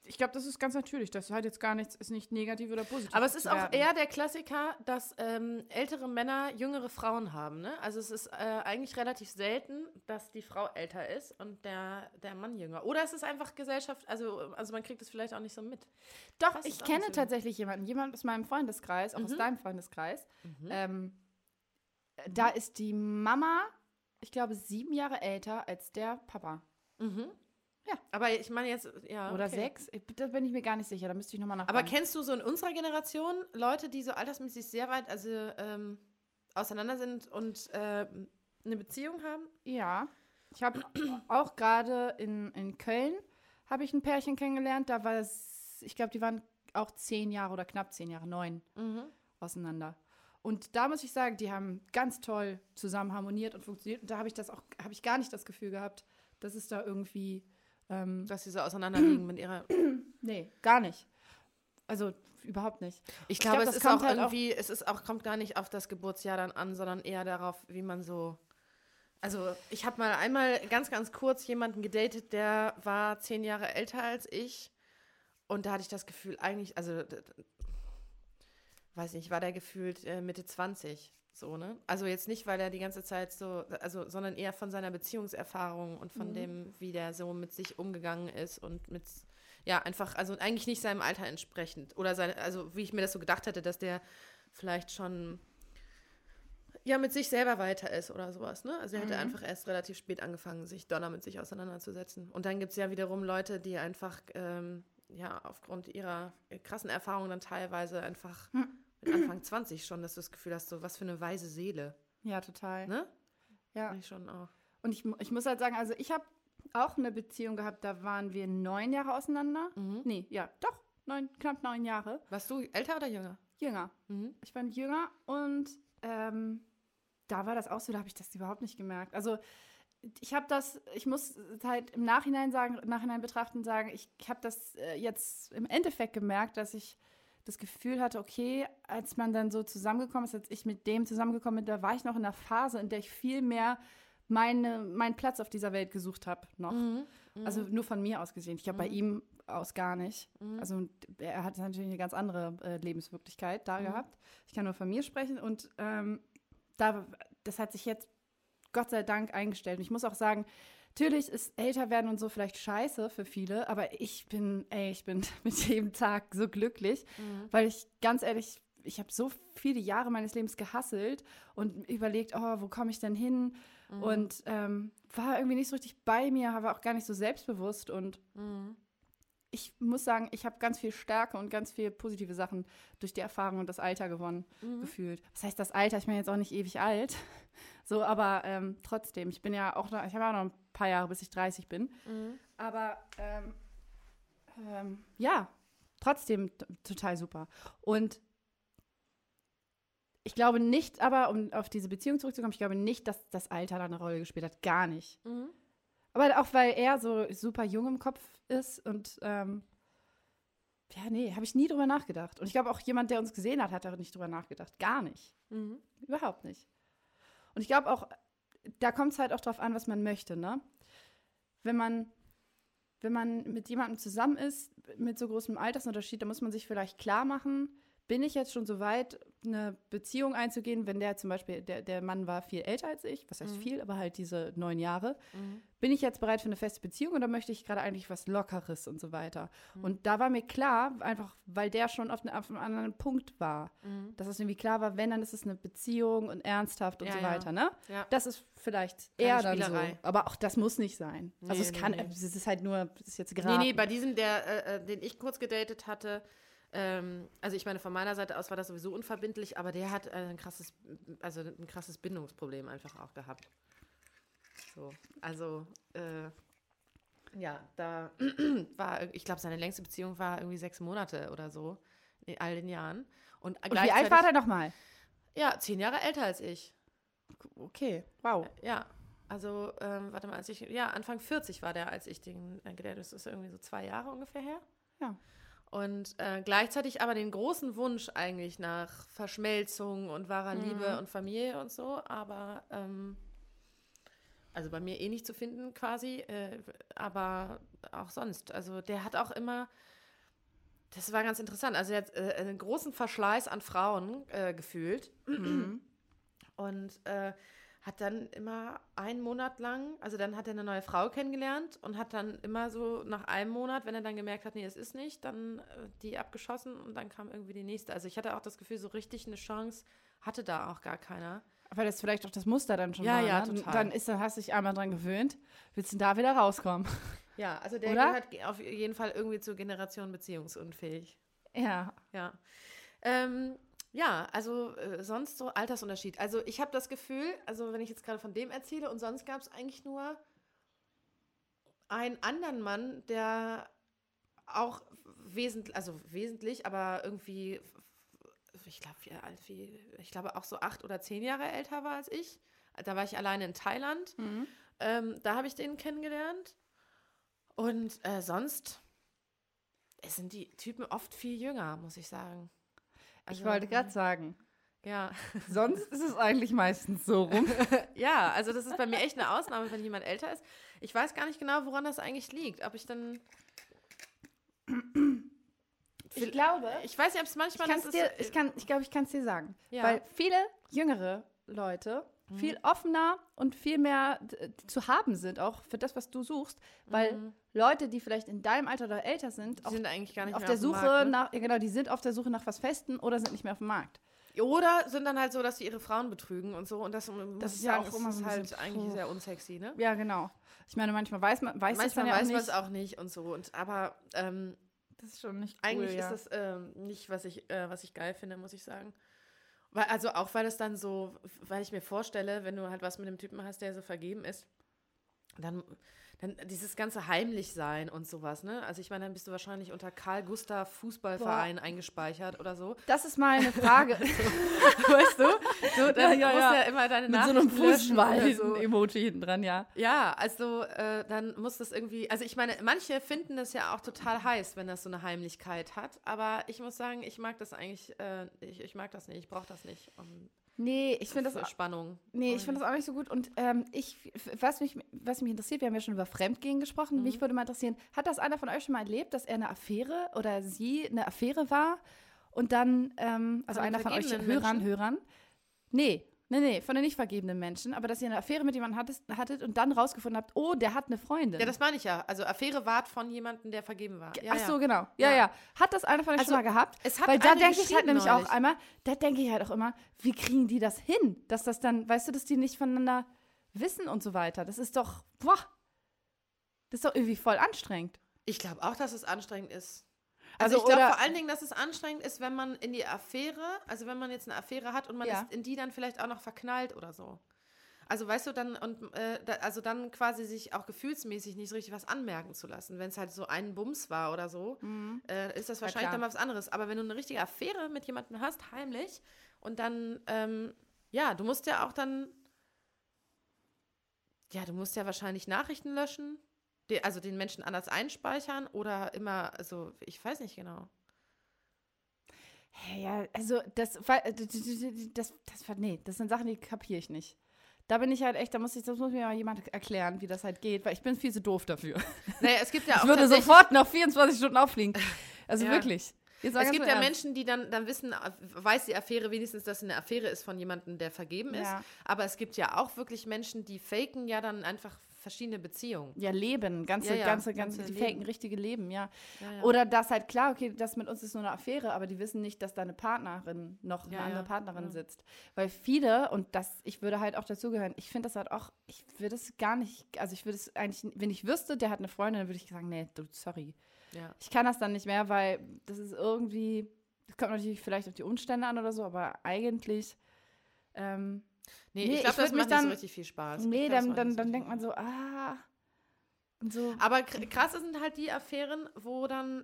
ich glaube, das ist ganz natürlich. Das hat jetzt gar nichts, ist nicht negativ oder positiv. Aber es ist zu auch werten. eher der Klassiker, dass ältere Männer jüngere Frauen haben. Ne? Also es ist eigentlich relativ selten, dass die Frau älter ist und der Mann jünger. Oder es ist einfach Gesellschaft, also man kriegt es vielleicht auch nicht so mit. Doch, Das ich ist auch kenne so. tatsächlich jemanden aus meinem Freundeskreis, auch aus deinem Freundeskreis. Mhm. Da ist die Mama, ich glaube, 7 Jahre älter als der Papa. Mhm. Ja. Aber ich meine jetzt, ja. Oder okay. 6? Da bin ich mir gar nicht sicher, da müsste ich nochmal nachfragen. Aber kennst du so in unserer Generation Leute, die so altersmäßig sehr weit auseinander sind und eine Beziehung haben? Ja, ich habe auch gerade in Köln habe ich ein Pärchen kennengelernt, da war es, ich glaube, die waren auch 10 Jahre oder knapp 10 Jahre, 9 auseinander. Und da muss ich sagen, die haben ganz toll zusammen harmoniert und funktioniert. Und da habe ich gar nicht das Gefühl gehabt, dass es da irgendwie, Dass sie so auseinanderliegen mit ihrer. nee, gar nicht. Also überhaupt nicht. Ich glaube, das es ist kommt auch halt irgendwie, kommt gar nicht auf das Geburtsjahr dann an, sondern eher darauf, wie man so. Also, ich habe mal einmal ganz, ganz kurz jemanden gedatet, der war 10 Jahre älter als ich. Und da hatte ich das Gefühl, eigentlich, also, weiß nicht, war der gefühlt Mitte 20. So, ne? Also jetzt nicht, weil er die ganze Zeit so, also, sondern eher von seiner Beziehungserfahrung und von dem, wie der so mit sich umgegangen ist und mit, ja, einfach, also eigentlich nicht seinem Alter entsprechend. Oder also wie ich mir das so gedacht hätte, dass der vielleicht schon ja mit sich selber weiter ist oder sowas, ne? Also er hätte einfach erst relativ spät angefangen, sich doller mit sich auseinanderzusetzen. Und dann gibt es ja wiederum Leute, die einfach, ja, aufgrund ihrer krassen Erfahrungen dann teilweise einfach mit Anfang 20 schon, dass du das Gefühl hast, so was für eine weise Seele, Ja, total. ne? Ja. Ich schon auch. Und ich muss halt sagen, also ich habe auch eine Beziehung gehabt, da waren wir 9 Jahre auseinander. Nee, ja, doch, knapp 9 Jahre. Warst du älter oder jünger? Jünger. Mhm. Ich war jünger und da war das auch so, da habe ich das überhaupt nicht gemerkt. Also ich muss halt im Nachhinein betrachten sagen, ich habe das jetzt im Endeffekt gemerkt, dass ich das Gefühl hatte, okay, als man dann so zusammengekommen ist, als ich mit dem zusammengekommen bin, da war ich noch in einer Phase, in der ich viel mehr meinen Platz auf dieser Welt gesucht habe noch. Also nur von mir aus gesehen. Ich glaube, bei ihm aus gar nicht. Also er hat natürlich eine ganz andere Lebenswirklichkeit da gehabt. Ich kann nur von mir sprechen und das hat sich jetzt Gott sei Dank eingestellt. Und ich muss auch sagen, natürlich ist älter werden und so vielleicht scheiße für viele, aber ich bin mit jedem Tag so glücklich, weil ich ganz ehrlich, ich habe so viele Jahre meines Lebens gehasselt und überlegt, oh, wo komme ich denn hin? Und war irgendwie nicht so richtig bei mir, war auch gar nicht so selbstbewusst und ich muss sagen, ich habe ganz viel Stärke und ganz viel positive Sachen durch die Erfahrung und das Alter gewonnen, gefühlt. Was heißt das Alter? Ich bin jetzt auch nicht ewig alt, so, aber trotzdem, ich habe ja auch noch ein paar Jahre, bis ich 30 bin, aber ja, trotzdem total super. Und ich glaube nicht, aber um auf diese Beziehung zurückzukommen, ich glaube nicht, dass das Alter da eine Rolle gespielt hat, gar nicht. Aber auch, weil er so super jung im Kopf ist und ja, nee, habe ich nie drüber nachgedacht. Und ich glaube auch jemand, der uns gesehen hat, hat da nicht drüber nachgedacht. Gar nicht. Überhaupt nicht. Und ich glaube auch, da kommt es halt auch drauf an, was man möchte, ne? Wenn man mit jemandem zusammen ist, mit so großem Altersunterschied, dann muss man sich vielleicht klar machen, bin ich jetzt schon so weit, eine Beziehung einzugehen, wenn der zum Beispiel, der Mann war viel älter als ich, was heißt viel, aber halt diese 9 Jahre, bin ich jetzt bereit für eine feste Beziehung oder möchte ich gerade eigentlich was Lockeres und so weiter? Und da war mir klar, einfach weil der schon auf einem anderen Punkt war, dass es irgendwie klar war, wenn, dann ist es eine Beziehung und ernsthaft und so weiter, ne? Ja. Das ist vielleicht Keine eher dann Spielerei. so, aber auch das muss nicht sein. Nee, Also es nee, kann, nee. es ist halt nur, es ist jetzt gerade. Nee, bei diesem, den ich kurz gedatet hatte, also ich meine, von meiner Seite aus war das sowieso unverbindlich, aber der hat ein krasses Bindungsproblem einfach auch gehabt. So, also, ja, da war, ich glaube, seine längste Beziehung war irgendwie 6 Monate oder so, in all den Jahren. Und Und wie alt war der nochmal? Ja, 10 Jahre älter als ich. Okay, wow. Ja, also, warte mal, Anfang 40 war der, als ich den gedatet habe. Das ist irgendwie so 2 Jahre ungefähr her. Ja. Und gleichzeitig aber den großen Wunsch eigentlich nach Verschmelzung und wahrer Liebe und Familie und so, aber also bei mir eh nicht zu finden quasi, aber auch sonst. Also der hat auch immer, Das war ganz interessant. Also er hat einen großen Verschleiß an Frauen gefühlt. Und hat dann immer einen Monat lang, also dann hat er eine neue Frau kennengelernt und hat dann immer so nach einem Monat, wenn er dann gemerkt hat, nee, es ist nicht, dann die abgeschossen und dann kam irgendwie die nächste. Also ich hatte auch das Gefühl, so richtig eine Chance hatte da auch gar keiner. Weil das vielleicht auch das Muster dann schon Ja, war. ja, Ne? total. Dann hast du dich einmal dran gewöhnt. Willst du da wieder rauskommen? Ja, also der Oder? gehört auf jeden Fall irgendwie zur Generation beziehungsunfähig. Ja. Ja. Ja, also sonst so Altersunterschied. Also ich habe das Gefühl, also wenn ich jetzt gerade von dem erzähle und sonst gab es eigentlich nur einen anderen Mann, der auch wesentlich, aber irgendwie, ich glaube auch so 8 oder 10 Jahre älter war als ich. Da war ich alleine in Thailand. Da habe ich den kennengelernt. Und sonst sind die Typen oft viel jünger, muss ich sagen. Ich wollte gerade sagen, Ja. sonst ist es eigentlich meistens so rum. Ja, also das ist bei mir echt eine Ausnahme, wenn jemand älter ist. Ich weiß gar nicht genau, woran das eigentlich liegt. Ob ich dann... Ich glaube, Ich weiß nicht, ob es manchmal... ich glaube, ich kann es dir sagen. Ja. Weil viele jüngere Leute viel offener und viel mehr zu haben sind, auch für das, was du suchst. Weil Leute, die vielleicht in deinem Alter oder älter sind, die sind eigentlich gar nicht auf mehr der auf dem Suche Markt, ne? nach, ja, genau, die sind auf der Suche nach was Festem oder sind nicht mehr auf dem Markt. Oder sind dann halt so, dass sie ihre Frauen betrügen und so. Und das ist ja auch immer ist so ein halt bisschen, eigentlich sehr unsexy, ne? Ja, genau. Ich meine, manchmal weiß das dann Manchmal ja auch weiß nicht. man es auch nicht und so. Aber Das ist schon nicht cool, eigentlich ja. ist das nicht, was ich geil finde, muss ich sagen. Weil es dann so, weil ich mir vorstelle, wenn du halt was mit einem Typen hast, der so vergeben ist, dann dieses ganze Heimlichsein und sowas, ne? Also ich meine, dann bist du wahrscheinlich unter Karl Gustav Fußballverein eingespeichert oder so. Das ist mal eine Frage. Weißt du? So, dann Ja, musst ja. du ja immer deine Mit so einem Nachrichten löschen oder so. Fußball-Emoji hinten dran, ja. Ja, also dann muss das irgendwie, also ich meine, manche finden das ja auch total heiß, wenn das so eine Heimlichkeit hat, aber ich muss sagen, ich mag das eigentlich, ich mag das nicht, ich brauche das nicht. Nee, ich finde Für das Spannung. Nee, ich finde das auch nicht so gut. Und was mich interessiert, wir haben ja schon über Fremdgehen gesprochen. Mich würde mal interessieren, hat das einer von euch schon mal erlebt, dass er eine Affäre oder sie eine Affäre war und dann, also Von einer von euch vergebenen Hörern? Nee, von den nicht vergebenen Menschen, aber dass ihr eine Affäre mit jemandem hattet und dann rausgefunden habt, oh, der hat eine Freundin. Ja, das meine ich ja. Also Affäre ward von jemandem, der vergeben war. Ja, Ach so, ja. genau. Ja. Ja. Hat das einer von euch Also, schon mal gehabt? es hat Weil da eine denke ich halt geschrieben nämlich neulich. auch einmal, da denke ich halt auch immer, wie kriegen die das hin? Dass das dann, weißt du, dass die nicht voneinander wissen und so weiter. Das ist doch, das ist doch irgendwie voll anstrengend. Ich glaube auch, dass es anstrengend ist. Also, Also ich glaube oder- vor allen Dingen, dass es anstrengend ist, wenn man in die Affäre, also wenn man jetzt eine Affäre hat und man Ja. ist in die dann vielleicht auch noch verknallt oder so. Also weißt du, dann quasi sich auch gefühlsmäßig nicht so richtig was anmerken zu lassen. Wenn es halt so ein Bums war oder so, ist das wahrscheinlich klar. dann mal was anderes. Aber wenn du eine richtige Affäre mit jemandem hast, heimlich, und dann, du musst ja auch dann, du musst ja wahrscheinlich Nachrichten löschen, also den Menschen anders einspeichern oder immer, also ich weiß nicht genau. Ja, also das sind Sachen, die kapiere ich nicht. Da bin ich halt echt, das muss mir mal jemand erklären, wie das halt geht, weil ich bin viel zu doof dafür. Naja, es gibt ja auch Ich würde tatsächlich- sofort nach 24 Stunden auffliegen. Also Ja. wirklich. Jetzt sag Es ganz gibt mal ja ernst. Menschen, die dann wissen, weiß die Affäre wenigstens, dass es eine Affäre ist von jemandem, der vergeben ist. Ja. Aber es gibt ja auch wirklich Menschen, die faken ja dann einfach verschiedene Beziehungen. Ja, Leben, Ja, ja, ganze ganze die Leben. faken richtige Leben, ja. Ja. Oder das halt klar, okay, das mit uns ist nur eine Affäre, aber die wissen nicht, dass da eine Partnerin noch eine Ja, andere ja, Partnerin ja. sitzt. Weil viele, und ich würde halt auch dazugehören, ich finde das halt auch, ich würde es gar nicht, also ich würde es eigentlich, wenn ich wüsste, der hat eine Freundin, dann würde ich sagen, nee, sorry. Ja. Ich kann das dann nicht mehr, weil das ist irgendwie, das kommt natürlich vielleicht auf die Umstände an oder so, aber eigentlich, Nee, Nee, ich ich glaube, das würd mich macht nicht so dann- richtig viel Spaß. nee, Ich glaub, das dann macht nicht so denkt viel man Spaß. so, und so. Aber krass sind halt die Affären, wo dann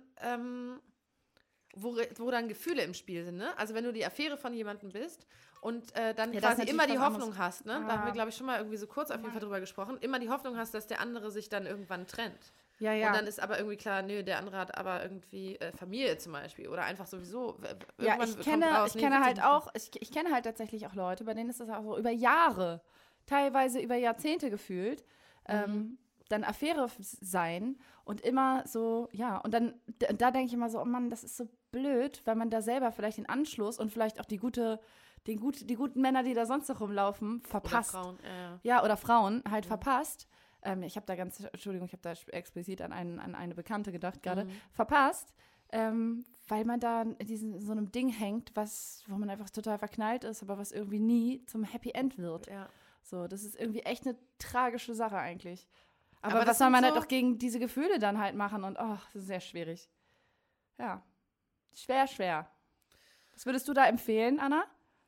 Gefühle im Spiel sind, ne? Also wenn du die Affäre von jemandem bist und dann Ja, das ist quasi natürlich immer die was Hoffnung anderes. hast, ne? Da haben wir, glaube ich, schon mal irgendwie so kurz auf jeden Fall drüber gesprochen, immer die Hoffnung hast, dass der andere sich dann irgendwann trennt. Ja, ja. Und dann ist aber irgendwie klar, nö, der andere hat aber irgendwie Familie zum Beispiel oder einfach sowieso. Ja, irgendwann ich kommt kenne raus, nee, wird halt sich auch, ich kenne halt tatsächlich auch Leute, bei denen ist das auch so über Jahre, teilweise über Jahrzehnte gefühlt, dann Affäre sein und immer so, ja, und dann, da denke ich immer so, oh Mann, das ist so blöd, weil man da selber vielleicht den Anschluss und vielleicht auch die guten Männer, die da sonst noch rumlaufen, verpasst. Oder Frauen, Ja, oder Frauen halt verpasst. Ich habe da explizit an eine Bekannte gedacht gerade, verpasst, weil man da in so einem Ding hängt, wo man einfach total verknallt ist, aber was irgendwie nie zum Happy End wird. Ja. So, das ist irgendwie echt eine tragische Sache eigentlich. Aber das was soll sind man so- halt auch gegen diese Gefühle dann halt machen? Und das ist sehr schwierig. Ja, schwer. Was würdest du da empfehlen, Anna?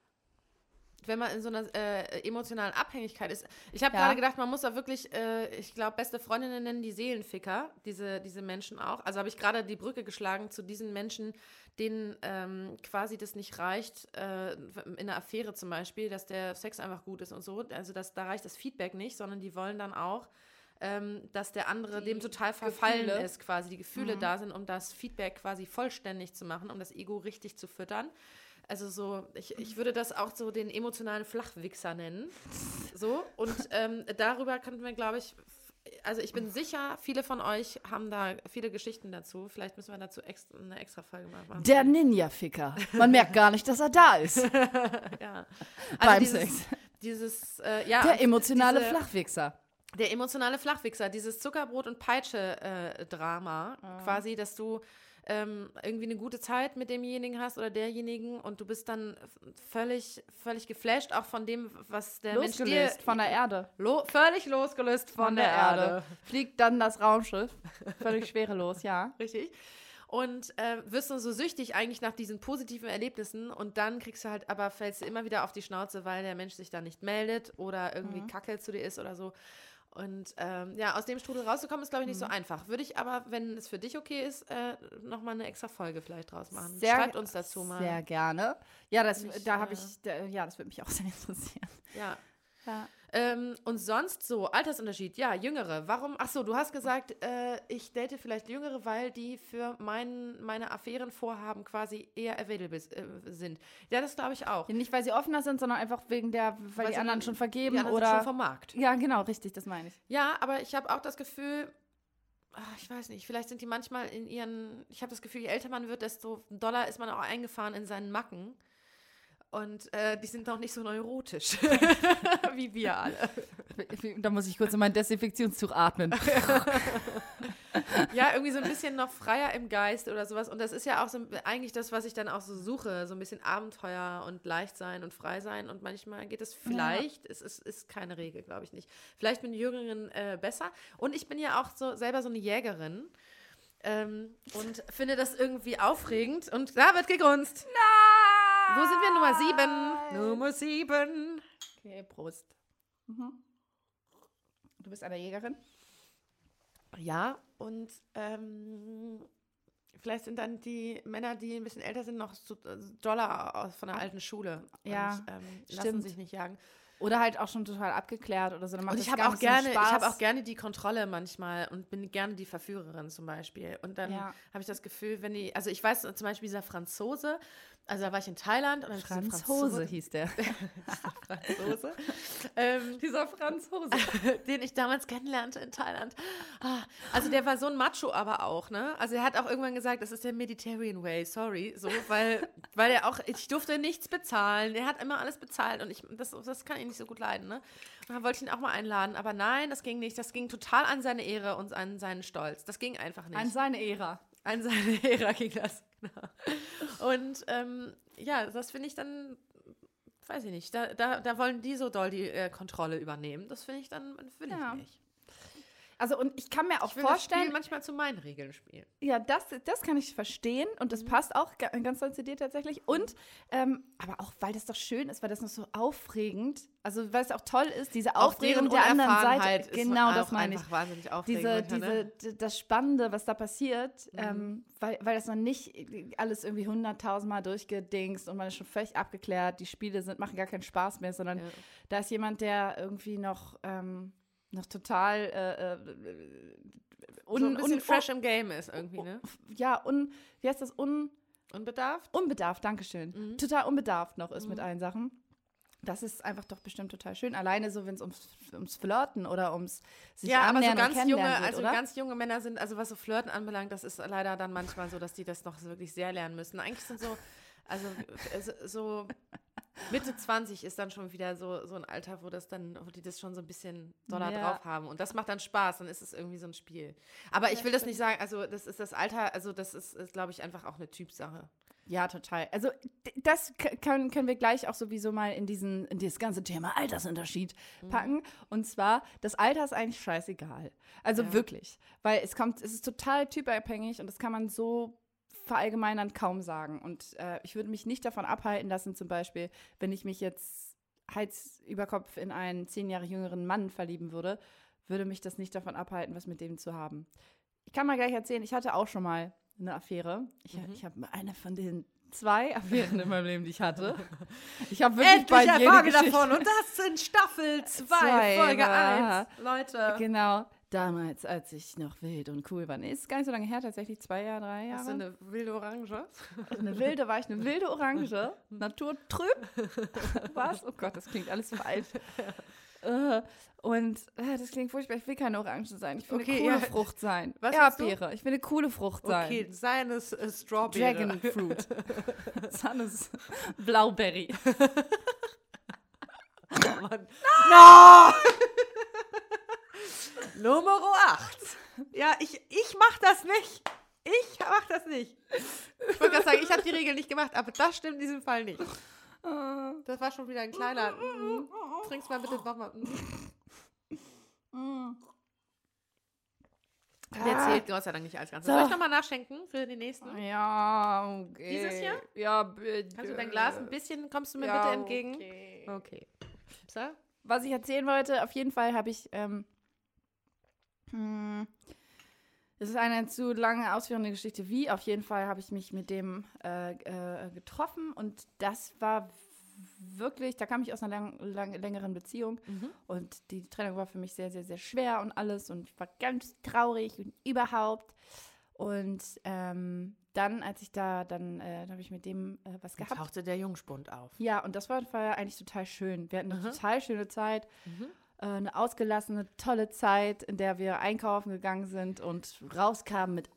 Wenn man in so einer emotionalen Abhängigkeit ist. Ich habe Ja. gerade gedacht, man muss da wirklich, ich glaube, beste Freundinnen nennen die Seelenficker, diese Menschen auch. Also habe ich gerade die Brücke geschlagen zu diesen Menschen, denen quasi das nicht reicht, in einer Affäre zum Beispiel, dass der Sex einfach gut ist und so. Also da reicht das Feedback nicht, sondern die wollen dann auch, dass der andere dem total verfallen Gefühle. ist, quasi die Gefühle da sind, um das Feedback quasi vollständig zu machen, um das Ego richtig zu füttern. Also so, ich würde das auch so den emotionalen Flachwichser nennen. So, und darüber könnten wir, glaube ich, also ich bin sicher, viele von euch haben da viele Geschichten dazu. Vielleicht müssen wir dazu eine extra Folge machen. Der Ninja-Ficker. Man merkt gar nicht, dass er da ist. Ja. Beim Dieses, ja. Der emotionale diese- Flachwichser. Der emotionale Flachwichser, dieses Zuckerbrot- und Peitsche-Drama, quasi, dass du irgendwie eine gute Zeit mit demjenigen hast oder derjenigen und du bist dann völlig geflasht, auch von dem, was der Mensch dir... Losgelöst von der Erde. Völlig losgelöst von der Erde. Fliegt dann das Raumschiff. Völlig schwerelos, ja. Richtig. Und wirst du so süchtig eigentlich nach diesen positiven Erlebnissen und dann fällst du immer wieder auf die Schnauze, weil der Mensch sich dann nicht meldet oder irgendwie Kacke zu dir ist oder so. Und aus dem Strudel rauszukommen, ist, glaube ich, nicht so einfach. Würde ich aber, wenn es für dich okay ist, nochmal eine extra Folge vielleicht draus machen. Schreibt uns dazu mal. Sehr gerne. Ja, das würde mich auch sehr interessieren. Ja. Ja. Und sonst so, Altersunterschied, ja, Jüngere. Warum? Achso, du hast gesagt, ich date vielleicht Jüngere, weil die für meine Affärenvorhaben quasi eher available sind. Ja, das glaube ich auch. Ja, nicht, weil sie offener sind, sondern einfach weil die sie anderen schon vergeben Die anderen oder. sind schon vom Markt. Ja, genau, richtig, das meine ich. Ja, aber ich habe auch das Gefühl, ich weiß nicht, vielleicht sind die manchmal ich habe das Gefühl, je älter man wird, desto doller ist man auch eingefahren in seinen Macken. Und die sind noch nicht so neurotisch, wie wir alle. Da muss ich kurz in mein Desinfektionstuch atmen. Ja, irgendwie so ein bisschen noch freier im Geist oder sowas. Und das ist ja auch so eigentlich das, was ich dann auch so suche. So ein bisschen Abenteuer und leicht sein und frei sein. Und manchmal geht es vielleicht, es ist keine Regel, glaube ich nicht. Vielleicht mit Jüngeren besser. Und ich bin ja auch selber so eine Jägerin. Und finde das irgendwie aufregend. Und da wird gegrunzt. Wo sind wir? Nummer 7. Nummer 7. Okay, Prost. Du bist eine Jägerin? Ja, und vielleicht sind dann die Männer, die ein bisschen älter sind, noch so doller von der alten Schule. Ja, und, lassen stimmt. sich nicht jagen. Oder halt auch schon total abgeklärt oder so. Dann macht Und das ich habe gar auch nicht so einen gerne, Spaß. die Kontrolle manchmal und bin gerne die Verführerin zum Beispiel. Und dann Ja. habe ich das Gefühl, also ich weiß zum Beispiel dieser Franzose, also da war ich in Thailand und dann Franzose hieß der. Franzose, Dieser Franzose. den ich damals kennenlernte in Thailand. Also der war so ein Macho aber auch, ne? Also er hat auch irgendwann gesagt, das ist der Mediterranean Way, sorry, so, weil er auch, ich durfte nichts bezahlen, er hat immer alles bezahlt und das kann ich nicht so gut leiden, ne? Und dann wollte ich ihn auch mal einladen, aber nein, das ging nicht, das ging total an seine Ehre und an seinen Stolz, das ging einfach nicht. An seine Ära. An seine Ära ging das, genau. Und das finde ich dann, weiß ich nicht, da wollen die so doll die Kontrolle übernehmen, das finde ich dann, will Ja. ich nicht. Also und ich kann mir auch Ich will das vorstellen, Spiel manchmal zu meinen Regeln spielen. ja, das kann ich verstehen und das passt auch ganz doll zu dir tatsächlich. Und, aber auch, weil das doch schön ist, weil das noch so aufregend, also weil es auch toll ist, diese Aufregung der anderen Seite. Genau, das meine ich. Einfach wahnsinnig aufregend. Das Spannende, was da passiert, weil das noch nicht alles irgendwie 100.000 Mal durchgedingst und man ist schon völlig abgeklärt, die Spiele machen gar keinen Spaß mehr, sondern da ist jemand, der irgendwie noch total so ein bisschen fresh im Game ist irgendwie, ne? Ja, wie heißt das? Unbedarft? Unbedarft, dankeschön. Total unbedarft noch ist mit allen Sachen. Das ist einfach doch bestimmt total schön. Alleine so, wenn es ums Flirten oder ums sich Ja, aber so annähern und ganz junge, kennenlernen geht, oder? ganz junge Männer sind, also was so Flirten anbelangt, das ist leider dann manchmal so, dass die das noch wirklich sehr lernen müssen. Eigentlich sind so Mitte 20 ist dann schon wieder so ein Alter, wo die das schon so ein bisschen doller drauf haben. Und das macht dann Spaß, dann ist es irgendwie so ein Spiel. Aber ich will das nicht sagen, also das ist das Alter, also das ist glaube ich, einfach auch eine Typsache. Ja, total. Also das können wir gleich auch sowieso mal in dieses ganze Thema Altersunterschied packen. Und zwar, das Alter ist eigentlich scheißegal. Also wirklich. Weil es ist total typabhängig und das kann man so verallgemeinern kaum sagen. Und ich würde mich nicht davon abhalten lassen, zum Beispiel, wenn ich mich jetzt Hals über Kopf in einen 10 Jahre jüngeren Mann verlieben würde mich das nicht davon abhalten, was mit dem zu haben. Ich kann mal gleich erzählen, ich hatte auch schon mal eine Affäre. Ich habe eine von den 2 Affären in meinem Leben, die ich hatte. Ich habe wirklich Endlich bei jeder Folge Geschichte davon und das sind Staffel 2, Folge 1. Leute. Genau. Damals, als ich noch wild und cool war. Nee, ist gar nicht so lange her, tatsächlich 2 Jahre, 3 Jahre. Hast du eine wilde Orange? War ich eine wilde Orange. Naturtrüb. Was? Oh Gott, das klingt alles falsch. Das klingt furchtbar. Ich will keine Orange sein. Ich will eine coole Frucht sein. Was Erdbeere. Ich will eine coole Frucht sein. Okay, seine Strawberry. Dragon Fruit. Seines Blauberry. Oh Mann. No! Nummer 8. Ja, ich mach das nicht. Ich mach das nicht. Ich wollte gerade sagen, ich habe die Regel nicht gemacht, aber das stimmt in diesem Fall nicht. Das war schon wieder ein kleiner. Trink's mal bitte nochmal. Der zählt Gott sei Dank nicht als Ganzes. Soll ich nochmal nachschenken für den nächsten? Ja, okay. Dieses hier? Ja, bitte. Kannst du dein Glas ein bisschen, kommst du mir bitte entgegen? Okay. So? Was ich erzählen wollte, auf jeden Fall habe ich, es ist eine zu lange ausführende Geschichte, wie, auf jeden Fall habe ich mich mit dem getroffen und das war wirklich, da kam ich aus einer längeren Beziehung und die Trennung war für mich sehr, sehr, sehr schwer und alles und ich war ganz traurig und überhaupt und dann, als ich dann habe ich mit dem was gehabt. Tauchte der Jungspund auf. Ja, und das war eigentlich total schön. Wir hatten eine total schöne Zeit, eine ausgelassene, tolle Zeit, in der wir einkaufen gegangen sind und rauskamen mit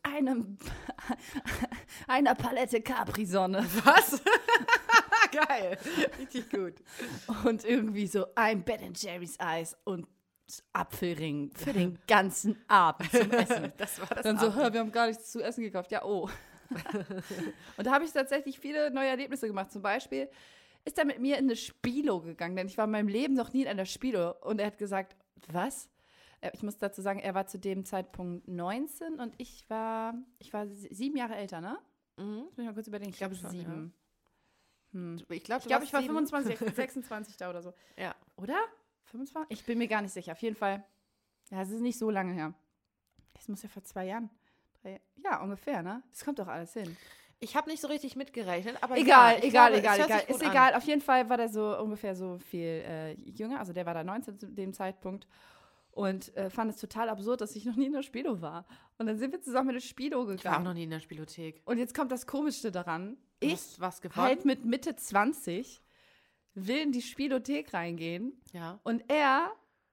einer Palette Capri-Sonne. Was? Geil. Richtig gut. Und irgendwie so ein Ben & Jerry's Eis und Apfelring für den ganzen Abend zum Essen. Das war das dann so, wir haben gar nichts zu essen gekauft. Ja, oh. Und da habe ich tatsächlich viele neue Erlebnisse gemacht. Zum Beispiel ist er mit mir in eine Spilo gegangen, denn ich war in meinem Leben noch nie in einer Spilo. Und er hat gesagt, was? Ich muss dazu sagen, er war zu dem Zeitpunkt 19 und ich war 7 Jahre älter, ne? Muss ich mal kurz überlegen. Ich glaube, 7. Ja. Ich glaube, ich war 25, 26 da oder so. Ja. Oder? 25? Ich bin mir gar nicht sicher. Auf jeden Fall. Ja, es ist nicht so lange her. Das muss ja vor 2 Jahren. Ja, ungefähr, ne? Das kommt doch alles hin. Ich habe nicht so richtig mitgerechnet, aber egal. Ist egal. Auf jeden Fall war der so ungefähr so viel jünger. Also der war da 19 zu dem Zeitpunkt. Und fand es total absurd, dass ich noch nie in der Spilo war. Und dann sind wir zusammen in der Spilo gegangen. Ich war auch noch nie in der Spielothek. Und jetzt kommt das Komischste daran. Was halt mit Mitte 20 will in die Spielothek reingehen. Ja. Und er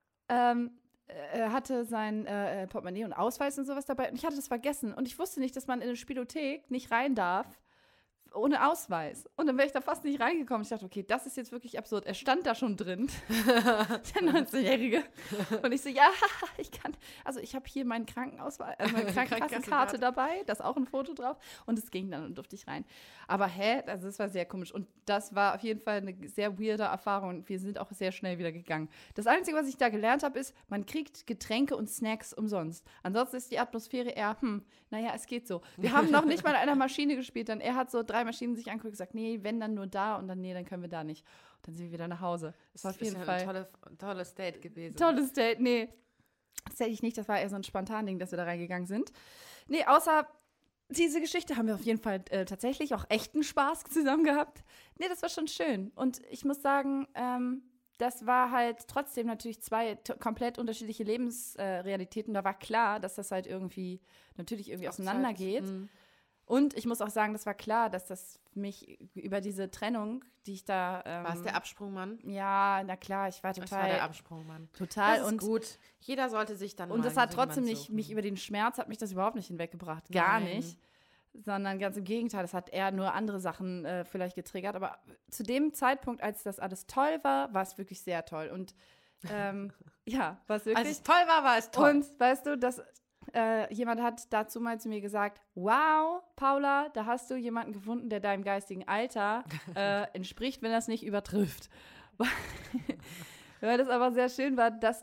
hatte sein Portemonnaie und Ausweis und sowas dabei. Und ich hatte das vergessen. Und ich wusste nicht, dass man in eine Spielothek nicht rein darf ohne Ausweis. Und dann wäre ich da fast nicht reingekommen. Ich dachte, okay, das ist jetzt wirklich absurd. Er stand da schon drin, der 19-Jährige. Und ich so, ja, ich habe hier meinen Krankenausweis, meine Krankenkassenkarte dabei, da ist auch ein Foto drauf. Und es ging dann und durfte ich rein. Aber also das war sehr komisch. Und das war auf jeden Fall eine sehr weirde Erfahrung. Und wir sind auch sehr schnell wieder gegangen. Das Einzige, was ich da gelernt habe, ist, man kriegt Getränke und Snacks umsonst. Ansonsten ist die Atmosphäre eher, naja, es geht so. Wir haben noch nicht mal an einer Maschine gespielt, denn er hat so 3 Maschinen sich angeguckt und gesagt, nee, wenn dann nur da und dann, nee, dann können wir da nicht. Und dann sind wir wieder nach Hause. Das war auf jeden Fall ein tolles Date gewesen. Tolles Date, nee. Das hätte ich nicht, das war eher so ein Spontan-Ding, dass wir da reingegangen sind. Nee, außer diese Geschichte haben wir auf jeden Fall tatsächlich auch echten Spaß zusammen gehabt. Nee, das war schon schön. Und ich muss sagen, das war halt trotzdem natürlich 2 komplett unterschiedliche Lebensrealitäten. Da war klar, dass das halt irgendwie natürlich auseinandergeht. Und ich muss auch sagen, das war klar, dass das mich über diese Trennung, die ich da War es der Absprungmann? ja, na klar, ich war Das war der total Absprungmann. total Das ist und gut. Jeder sollte sich dann und mal das hat so trotzdem jemand nicht suchen. mich über den Schmerz hat mich das überhaupt nicht hinweggebracht, gar Nein. nicht, sondern ganz im Gegenteil, das hat eher nur andere Sachen vielleicht getriggert, aber zu dem Zeitpunkt, als das alles toll war es wirklich sehr toll und ja, war es wirklich. Als es toll war es toll. Und weißt du, dass jemand hat dazu mal zu mir gesagt, wow, Paula, da hast du jemanden gefunden, der deinem geistigen Alter entspricht, wenn das nicht übertrifft. Weil das aber sehr schön war, dass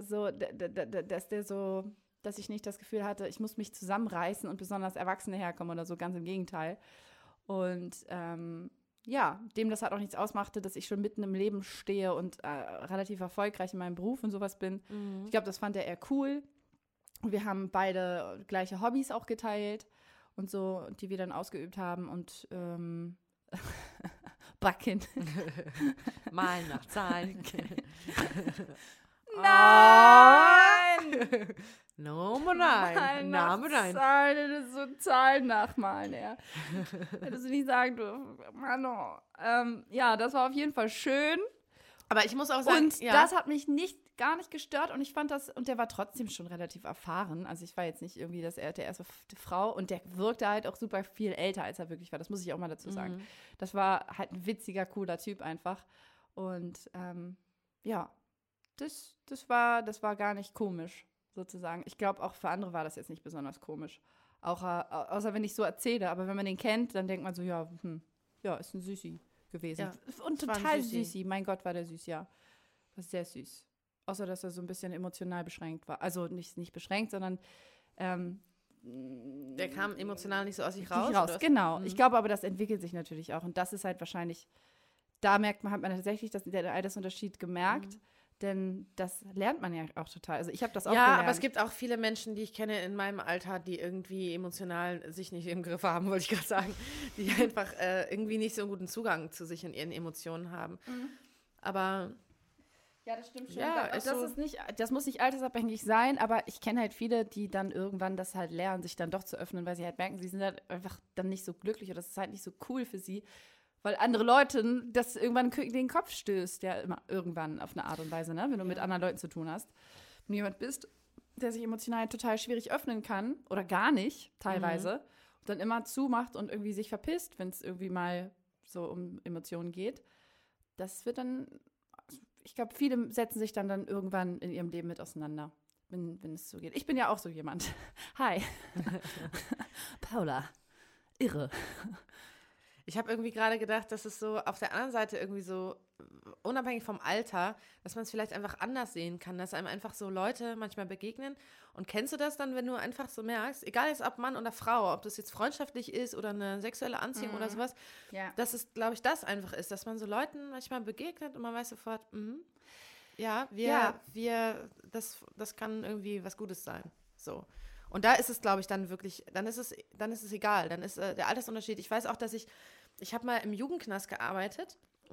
dass ich nicht das Gefühl hatte, ich muss mich zusammenreißen und besonders Erwachsene herkommen oder so, ganz im Gegenteil. Und ja, dem das halt auch nichts ausmachte, dass ich schon mitten im Leben stehe und relativ erfolgreich in meinem Beruf und sowas bin. Ich glaube, das fand er eher cool. Und wir haben beide gleiche Hobbys auch geteilt und so, die wir dann ausgeübt haben und Backen. Malen nach Zahlen. Nein! Nummer 9. Name 9. Zahlen, das ist so Zahlen nachmalen, ja. Hättest du nicht sagen dürfen. Mann, oh. Ja, das war auf jeden Fall schön. Aber ich muss auch sagen, Und das hat mich gar nicht gestört und ich fand das, und der war trotzdem schon relativ erfahren. Also ich war jetzt nicht irgendwie der erste Frau und der wirkte halt auch super viel älter, als er wirklich war. Das muss ich auch mal dazu sagen. Das war halt ein witziger, cooler Typ einfach. Und ja, das war gar nicht komisch, sozusagen. Ich glaube, auch für andere war das jetzt nicht besonders komisch. Auch, außer wenn ich so erzähle. Aber wenn man den kennt, dann denkt man so, ja, ist ein Süßi gewesen. Ja, und war ein total Süßi. Süßi. Mein Gott, war der süß, ja. War sehr süß. Außer, dass er so ein bisschen emotional beschränkt war. Also nicht beschränkt, sondern der kam emotional nicht so aus sich nicht raus. raus. Oder? Genau. Ich glaube aber, das entwickelt sich natürlich auch. Und das ist halt wahrscheinlich, hat man tatsächlich den Altersunterschied gemerkt. Denn das lernt man ja auch total. Also ich habe das auch Ja, gelernt. aber es gibt auch viele Menschen, die ich kenne in meinem Alter, die irgendwie emotional sich nicht im Griff haben, wollte ich gerade sagen. Die einfach irgendwie nicht so einen guten Zugang zu sich und ihren Emotionen haben. Aber ja, das stimmt schon. Ja, Das muss nicht altersabhängig sein, aber ich kenne halt viele, die dann irgendwann das halt lernen, sich dann doch zu öffnen, weil sie halt merken, sie sind halt einfach dann nicht so glücklich oder das ist halt nicht so cool für sie, weil andere Leute das irgendwann den Kopf stößt, ja immer irgendwann auf eine Art und Weise, ne? Wenn du mit anderen Leuten zu tun hast. Wenn du jemand bist, der sich emotional total schwierig öffnen kann oder gar nicht, teilweise, und dann immer zumacht und irgendwie sich verpisst, wenn es irgendwie mal so um Emotionen geht, das wird dann, ich glaube, viele setzen sich dann irgendwann in ihrem Leben mit auseinander, wenn es so geht. Ich bin ja auch so jemand. Hi. Paula. Irre. ich habe irgendwie gerade gedacht, dass es so auf der anderen Seite irgendwie so, unabhängig vom Alter, dass man es vielleicht einfach anders sehen kann, dass einem einfach so Leute manchmal begegnen. Und kennst du das dann, wenn du einfach so merkst, egal jetzt ob Mann oder Frau, ob das jetzt freundschaftlich ist oder eine sexuelle Anziehung oder sowas, Ja. dass es, glaube ich, das einfach ist, dass man so Leuten manchmal begegnet und man weiß sofort, das kann irgendwie was Gutes sein. So. Und da ist es, glaube ich, dann wirklich, dann ist es egal, dann ist der Altersunterschied. Ich weiß auch, dass ich habe mal im Jugendknast gearbeitet,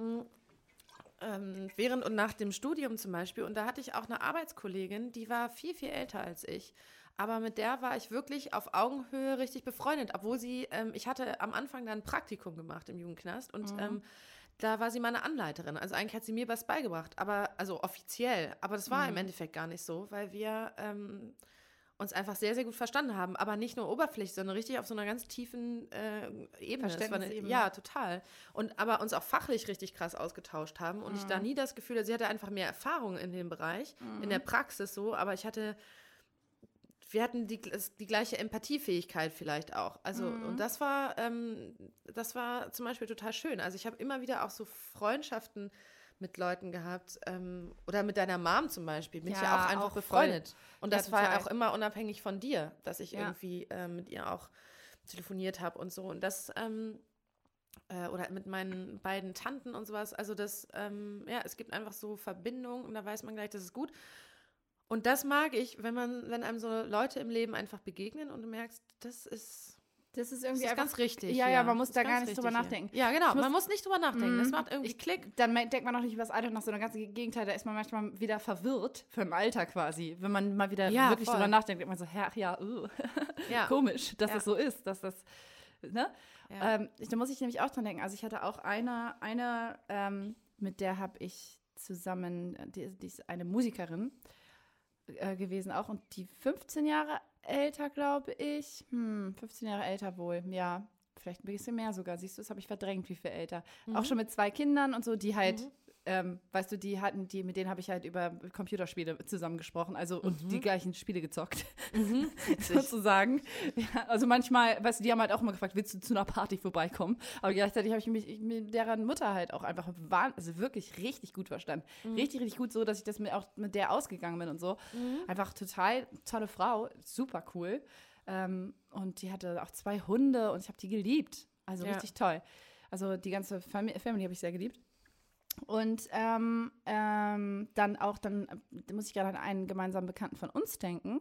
während und nach dem Studium zum Beispiel, und da hatte ich auch eine Arbeitskollegin, die war viel, viel älter als ich, aber mit der war ich wirklich auf Augenhöhe richtig befreundet, obwohl ich hatte am Anfang dann ein Praktikum gemacht im Jugendknast und da war sie meine Anleiterin, also eigentlich hat sie mir was beigebracht, also offiziell, aber das war im Endeffekt gar nicht so, weil wir uns einfach sehr, sehr gut verstanden haben, aber nicht nur oberflächlich, sondern richtig auf so einer ganz tiefen Ebene. Verständnisebene. Ja, total. Und aber uns auch fachlich richtig krass ausgetauscht haben und ich da nie das Gefühl, sie hatte einfach mehr Erfahrung in dem Bereich, in der Praxis so, aber wir hatten die gleiche Empathiefähigkeit vielleicht auch. Also, und das war zum Beispiel total schön. Also ich habe immer wieder auch so Freundschaften mit Leuten gehabt, oder mit deiner Mom zum Beispiel, bin ich ja auch einfach befreundet. Und das war total. auch immer unabhängig von dir, dass ich Ja. irgendwie mit ihr auch telefoniert habe und so. Und das, oder mit meinen beiden Tanten und sowas. Also das, es gibt einfach so Verbindungen und da weiß man gleich, das ist gut. Und das mag ich, wenn einem so Leute im Leben einfach begegnen und du merkst, das ist irgendwie einfach ganz richtig. Ja, man muss Das da ist gar ganz nicht drüber richtig nachdenken. hier. Ja, genau. Man muss nicht drüber nachdenken. Das macht irgendwie Klick. Dann denkt man auch nicht über das Alter nach, sondern ganz im Gegenteil, da ist man manchmal wieder verwirrt vom Alter quasi. Wenn man mal wieder wirklich voll. drüber nachdenkt, denkt man so, ja, Ja. komisch, dass das so ist, dass das ne? Ja. Da muss ich nämlich auch dran denken. Also ich hatte auch eine mit der habe ich zusammen, die ist eine Musikerin gewesen auch und die 15 Jahre älter, glaube ich. 15 Jahre älter wohl, ja. Vielleicht ein bisschen mehr sogar. Siehst du, das habe ich verdrängt, wie viel älter. Auch schon mit 2 Kindern und so, die halt, weißt du, mit denen habe ich halt über Computerspiele zusammengesprochen, also und die gleichen Spiele gezockt, sozusagen. Ja, also manchmal, weißt du, die haben halt auch immer gefragt, willst du zu einer Party vorbeikommen? Aber gleichzeitig habe ich mich mit deren Mutter halt auch einfach also wirklich richtig gut verstanden. Richtig, richtig gut, so, dass ich auch mit der ausgegangen bin und so. Einfach total tolle Frau, super cool. Und die hatte auch 2 Hunde und ich habe die geliebt. Also richtig toll. Also die ganze Family habe ich sehr geliebt. Und dann muss ich gerade an einen gemeinsamen Bekannten von uns denken.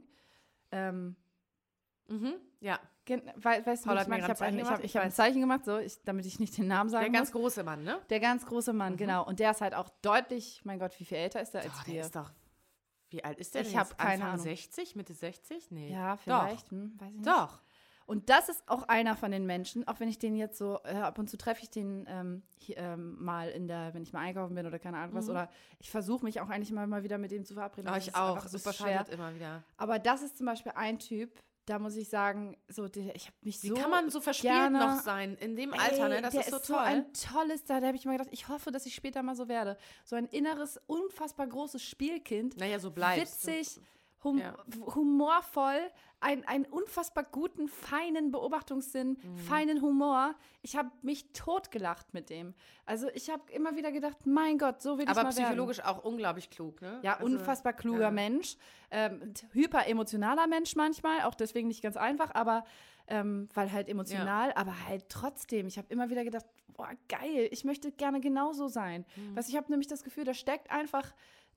Ja. Weißt du, Paul was hat mir ich gerade ein Zeichen gemacht. habe ein Zeichen gemacht, so, damit ich nicht den Namen sagen Der muss. ganz große Mann, ne? Der ganz große Mann, genau. Und der ist halt auch deutlich, mein Gott, wie viel älter ist der als Der wir? ist doch, wie alt ist der denn Ich habe jetzt? keine Anfang Ahnung. 60, Mitte 60? Nee. Ja, vielleicht. Weiß ich nicht. Doch. Und das ist auch einer von den Menschen, auch wenn ich den jetzt so, ab und zu treffe ich den mal wenn ich mal einkaufen bin oder keine Ahnung was, oder ich versuche mich auch eigentlich mal wieder mit dem zu verabreden. Aber Das ich ist auch. einfach Das super scheitert immer wieder. Aber das ist zum Beispiel ein Typ, da muss ich sagen, so, ich habe mich Wie so kann man so verspielt gerne, noch sein in dem Alter, ne? Das der ist so so toll. ein tolles, da habe ich mal gedacht, ich hoffe, dass ich später mal so werde. So ein inneres, unfassbar großes Spielkind. Naja, so bleibst Witzig, Ja. humorvoll, einen unfassbar guten, feinen Beobachtungssinn, feinen Humor. Ich habe mich totgelacht mit dem. Also ich habe immer wieder gedacht, mein Gott, so will ich mal Aber werden. psychologisch auch unglaublich klug, ne? Ja, Also, unfassbar kluger Mensch. Hyper emotionaler Mensch manchmal, auch deswegen nicht ganz einfach, aber weil halt emotional, aber halt trotzdem. Ich habe immer wieder gedacht, boah, geil, ich möchte gerne genauso sein. Weißt, ich habe nämlich das Gefühl, da steckt einfach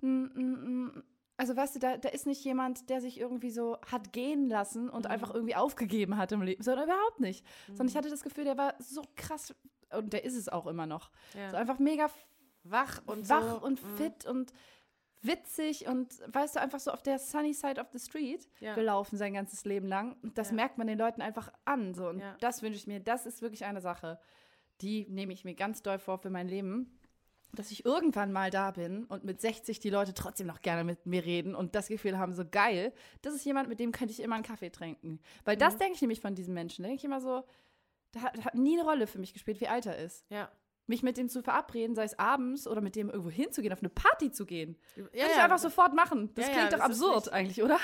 also weißt du, da ist nicht jemand, der sich irgendwie so hat gehen lassen und einfach irgendwie aufgegeben hat im Leben, sondern überhaupt nicht. Sondern ich hatte das Gefühl, der war so krass, und der ist es auch immer noch. Ja. So einfach mega wach und fit und witzig und, weißt du, einfach so auf der sunny side of the street gelaufen sein ganzes Leben lang. Und das merkt man den Leuten einfach an. So. Und das wünsche ich mir, das ist wirklich eine Sache, die nehme ich mir ganz doll vor für mein Leben. Dass ich irgendwann mal da bin und mit 60 die Leute trotzdem noch gerne mit mir reden und das Gefühl haben, so geil, das ist jemand, mit dem könnte ich immer einen Kaffee trinken. Weil das denke ich nämlich von diesen Menschen. Da denke ich immer so, da hat nie eine Rolle für mich gespielt, wie alt er ist. Ja. Mich mit dem zu verabreden, sei es abends oder mit dem irgendwo hinzugehen, auf eine Party zu gehen. Ja, Würde ich einfach sofort machen. Das klingt doch das ist absurd nicht- eigentlich, oder?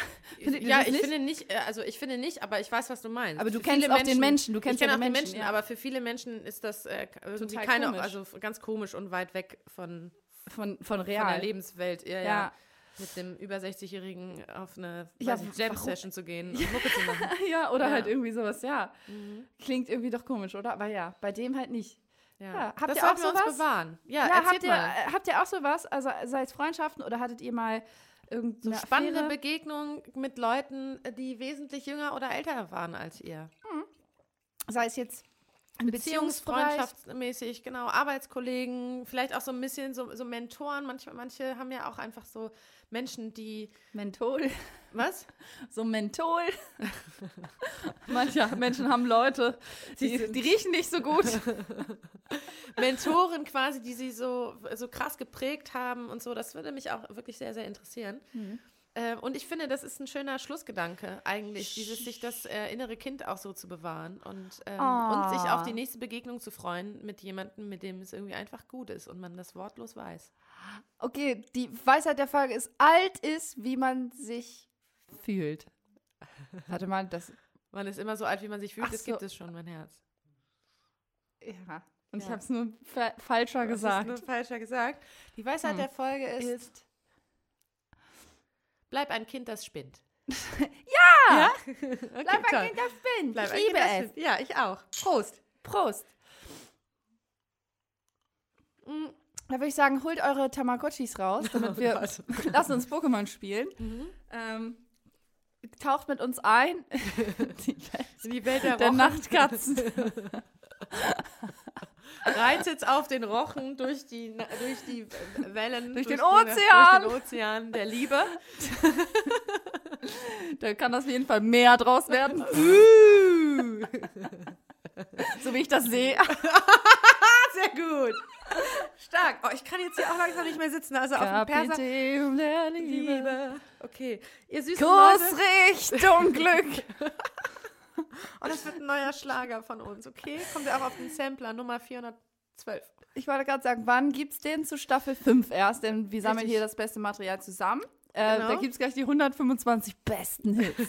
Ich finde nicht, aber ich weiß, was du meinst. Aber du Für kennst viele auch den Menschen, du kennst ich ja kenne auch den den Menschen, Menschen, ja. aber für viele Menschen ist das irgendwie Total keine, komisch. also ganz komisch und weit weg von Von der real. Lebenswelt. Ja. Mit dem über 60-Jährigen auf eine Jam-Session zu gehen und Mucke zu machen. Ja, oder Ja. halt irgendwie sowas, Klingt irgendwie doch komisch, oder? Aber ja, bei dem halt nicht. Ja, habt das ihr auch sollten wir uns sowas? bewahren. Ja, Ja, erzählt mal. habt ihr auch sowas? Also sei es Freundschaften oder hattet ihr mal irgendeine Spannende Affäre? Begegnungen mit Leuten, die wesentlich jünger oder älter waren als ihr. Sei es jetzt im Beziehungsfreundschaftsmäßig, genau, Arbeitskollegen, vielleicht auch so ein bisschen so Mentoren. Manche haben ja auch einfach so Menschen, die. Menthol. Was? So Menthol. Manche Menschen haben Leute, die riechen nicht so gut. Mentoren quasi, die sie so krass geprägt haben und so. Das würde mich auch wirklich sehr, sehr interessieren. Und ich finde, das ist ein schöner Schlussgedanke eigentlich, sich das innere Kind auch so zu bewahren und sich auf die nächste Begegnung zu freuen mit jemandem, mit dem es irgendwie einfach gut ist und man das wortlos weiß. Okay, die Weisheit der Folge ist, alt ist, wie man sich fühlt. Warte mal, das... Man ist immer so alt, wie man sich fühlt, Ach das so. gibt es schon, mein Herz. Ja, und ich Ja. habe es nur falscher gesagt. Das ist nur falscher gesagt. Die Weisheit der Folge ist, bleib ein Kind, das spinnt. Ja! Okay, Bleib toll. ein Kind, das spinnt. Bleib Ich ein liebe Kind, das es. spinnt. Ja, ich auch. Prost. Prost. Da würde ich sagen, holt eure Tamagotchis raus, damit wir lasst uns Pokémon spielen. Taucht mit uns ein In die Welt der der Rochen. Nachtkatzen. Reitet auf den Rochen durch die Wellen. Durch den Durch Ozean. den Ozean der Liebe. Da kann auf jeden Fall mehr draus werden. So wie ich das sehe. Sehr gut. Stark. Oh, ich kann jetzt hier auch langsam nicht mehr sitzen. Also auf dem Perser. Kapitän der Liebe. Okay. Ihr süßen Leute. Kuss, Richtung Glück. Oh, das wird ein neuer Schlager von uns, okay? Kommt ja auch auf den Sampler, Nummer 412. Ich wollte gerade sagen, wann gibt's den zu Staffel 5 erst? Denn wir sammeln Richtig. hier das beste Material zusammen. Genau. Da gibt's gleich die 125 besten Hits.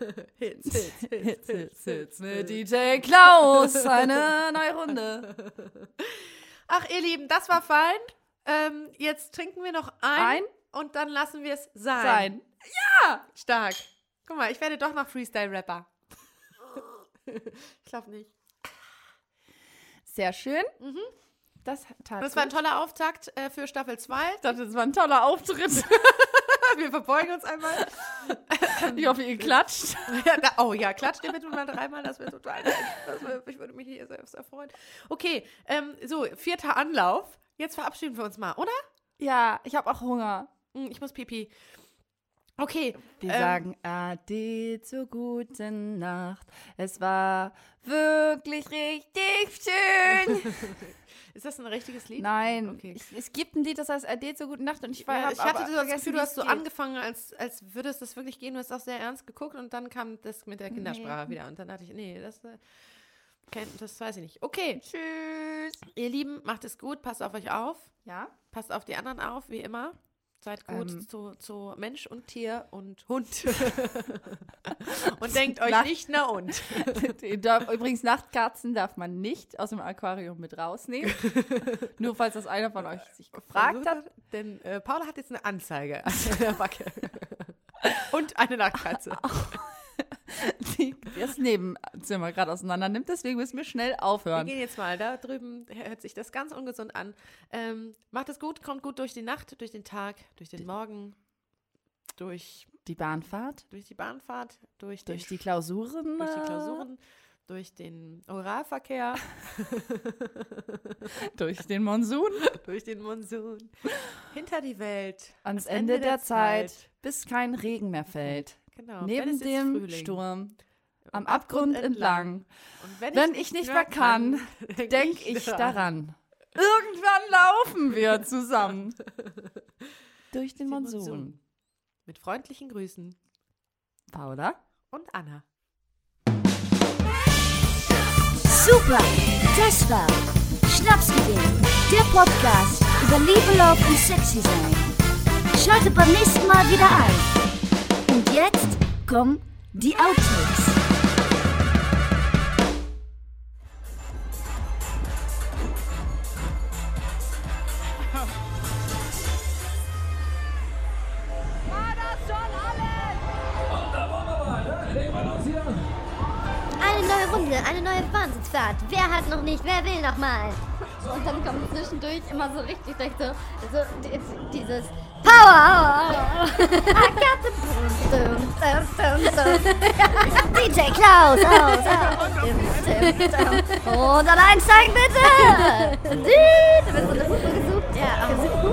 Hits mit DJ Klaus. Eine neue Runde. Ach, ihr Lieben, das war fein. Jetzt trinken wir noch ein und dann lassen wir es sein. Ja! Stark. Guck mal, ich werde doch noch Freestyle-Rapper. Ich glaube nicht. Sehr schön. Das war ein toller Auftakt für Staffel 2. Ich dachte, das war ein toller Auftritt. Wir verbeugen uns einmal. Ich hoffe, ihr klatscht. Oh ja, klatscht ihr bitte mal 3-mal, das wäre total nett. Ich würde mich hier sehr freuen. Okay, so, 4. Anlauf. Jetzt verabschieden wir uns mal, oder? Ja, ich habe auch Hunger. Ich muss pipi. Okay. Wir sagen Ade zur guten Nacht. Es war wirklich richtig schön. Ist das ein richtiges Lied? Nein, Okay. Es gibt ein Lied, das heißt Ade zur guten Nacht. Und ich hatte so das Gefühl, du hast so angefangen. angefangen, als würde es das wirklich gehen. Du hast auch sehr ernst geguckt und dann kam das mit der Kindersprache wieder. Und dann dachte ich, nee, das weiß ich nicht. Okay. Tschüss. Ihr Lieben, macht es gut, passt auf euch auf. Ja? Passt auf die anderen auf, wie immer. Seid gut zu Mensch und Tier und Hund. Und denkt euch nicht na und. Übrigens, Nachtkatzen darf man nicht aus dem Aquarium mit rausnehmen. Nur falls das einer von euch sich gefragt hat. Denn Paula hat jetzt eine Anzeige an der Backe. Und eine Nachtkatze. Die das Nebenzimmer gerade auseinander nimmt. Deswegen müssen wir schnell Wir aufhören. gehen jetzt mal, da drüben hört sich das ganz ungesund an. Macht es gut, kommt gut durch die Nacht, durch den Tag, durch den Morgen, durch Die Bahnfahrt, die Bahnfahrt, durch die Klausuren. durch die Klausuren, durch den Oralverkehr, Durch den Monsun. durch den Monsun, hinter die Welt, Ans Ende der Zeit, bis kein Regen mehr fällt. Genau. Neben Wenn es ist dem Frühling. Sturm, am Abgrund entlang. Und Wenn ich nicht mehr kann, denk ich daran. Irgendwann laufen wir zusammen. Durch den Monsun. Mit freundlichen Grüßen. Paula? Und Anna. Super, das war Schnapsideen, der Podcast über Liebe, Love und Sexy sein. Schaltet beim nächsten Mal wieder ein. Und jetzt kommen die Outtakes. Eine neue Runde, eine neue Wahnsinnsfahrt. Wer hat noch nicht, wer will noch mal? Und dann kommt zwischendurch immer so richtig dieses Power! DJ Klaus, aus. Und dann einsteigen bitte! Du bist so eine Suppe gesucht? Ja,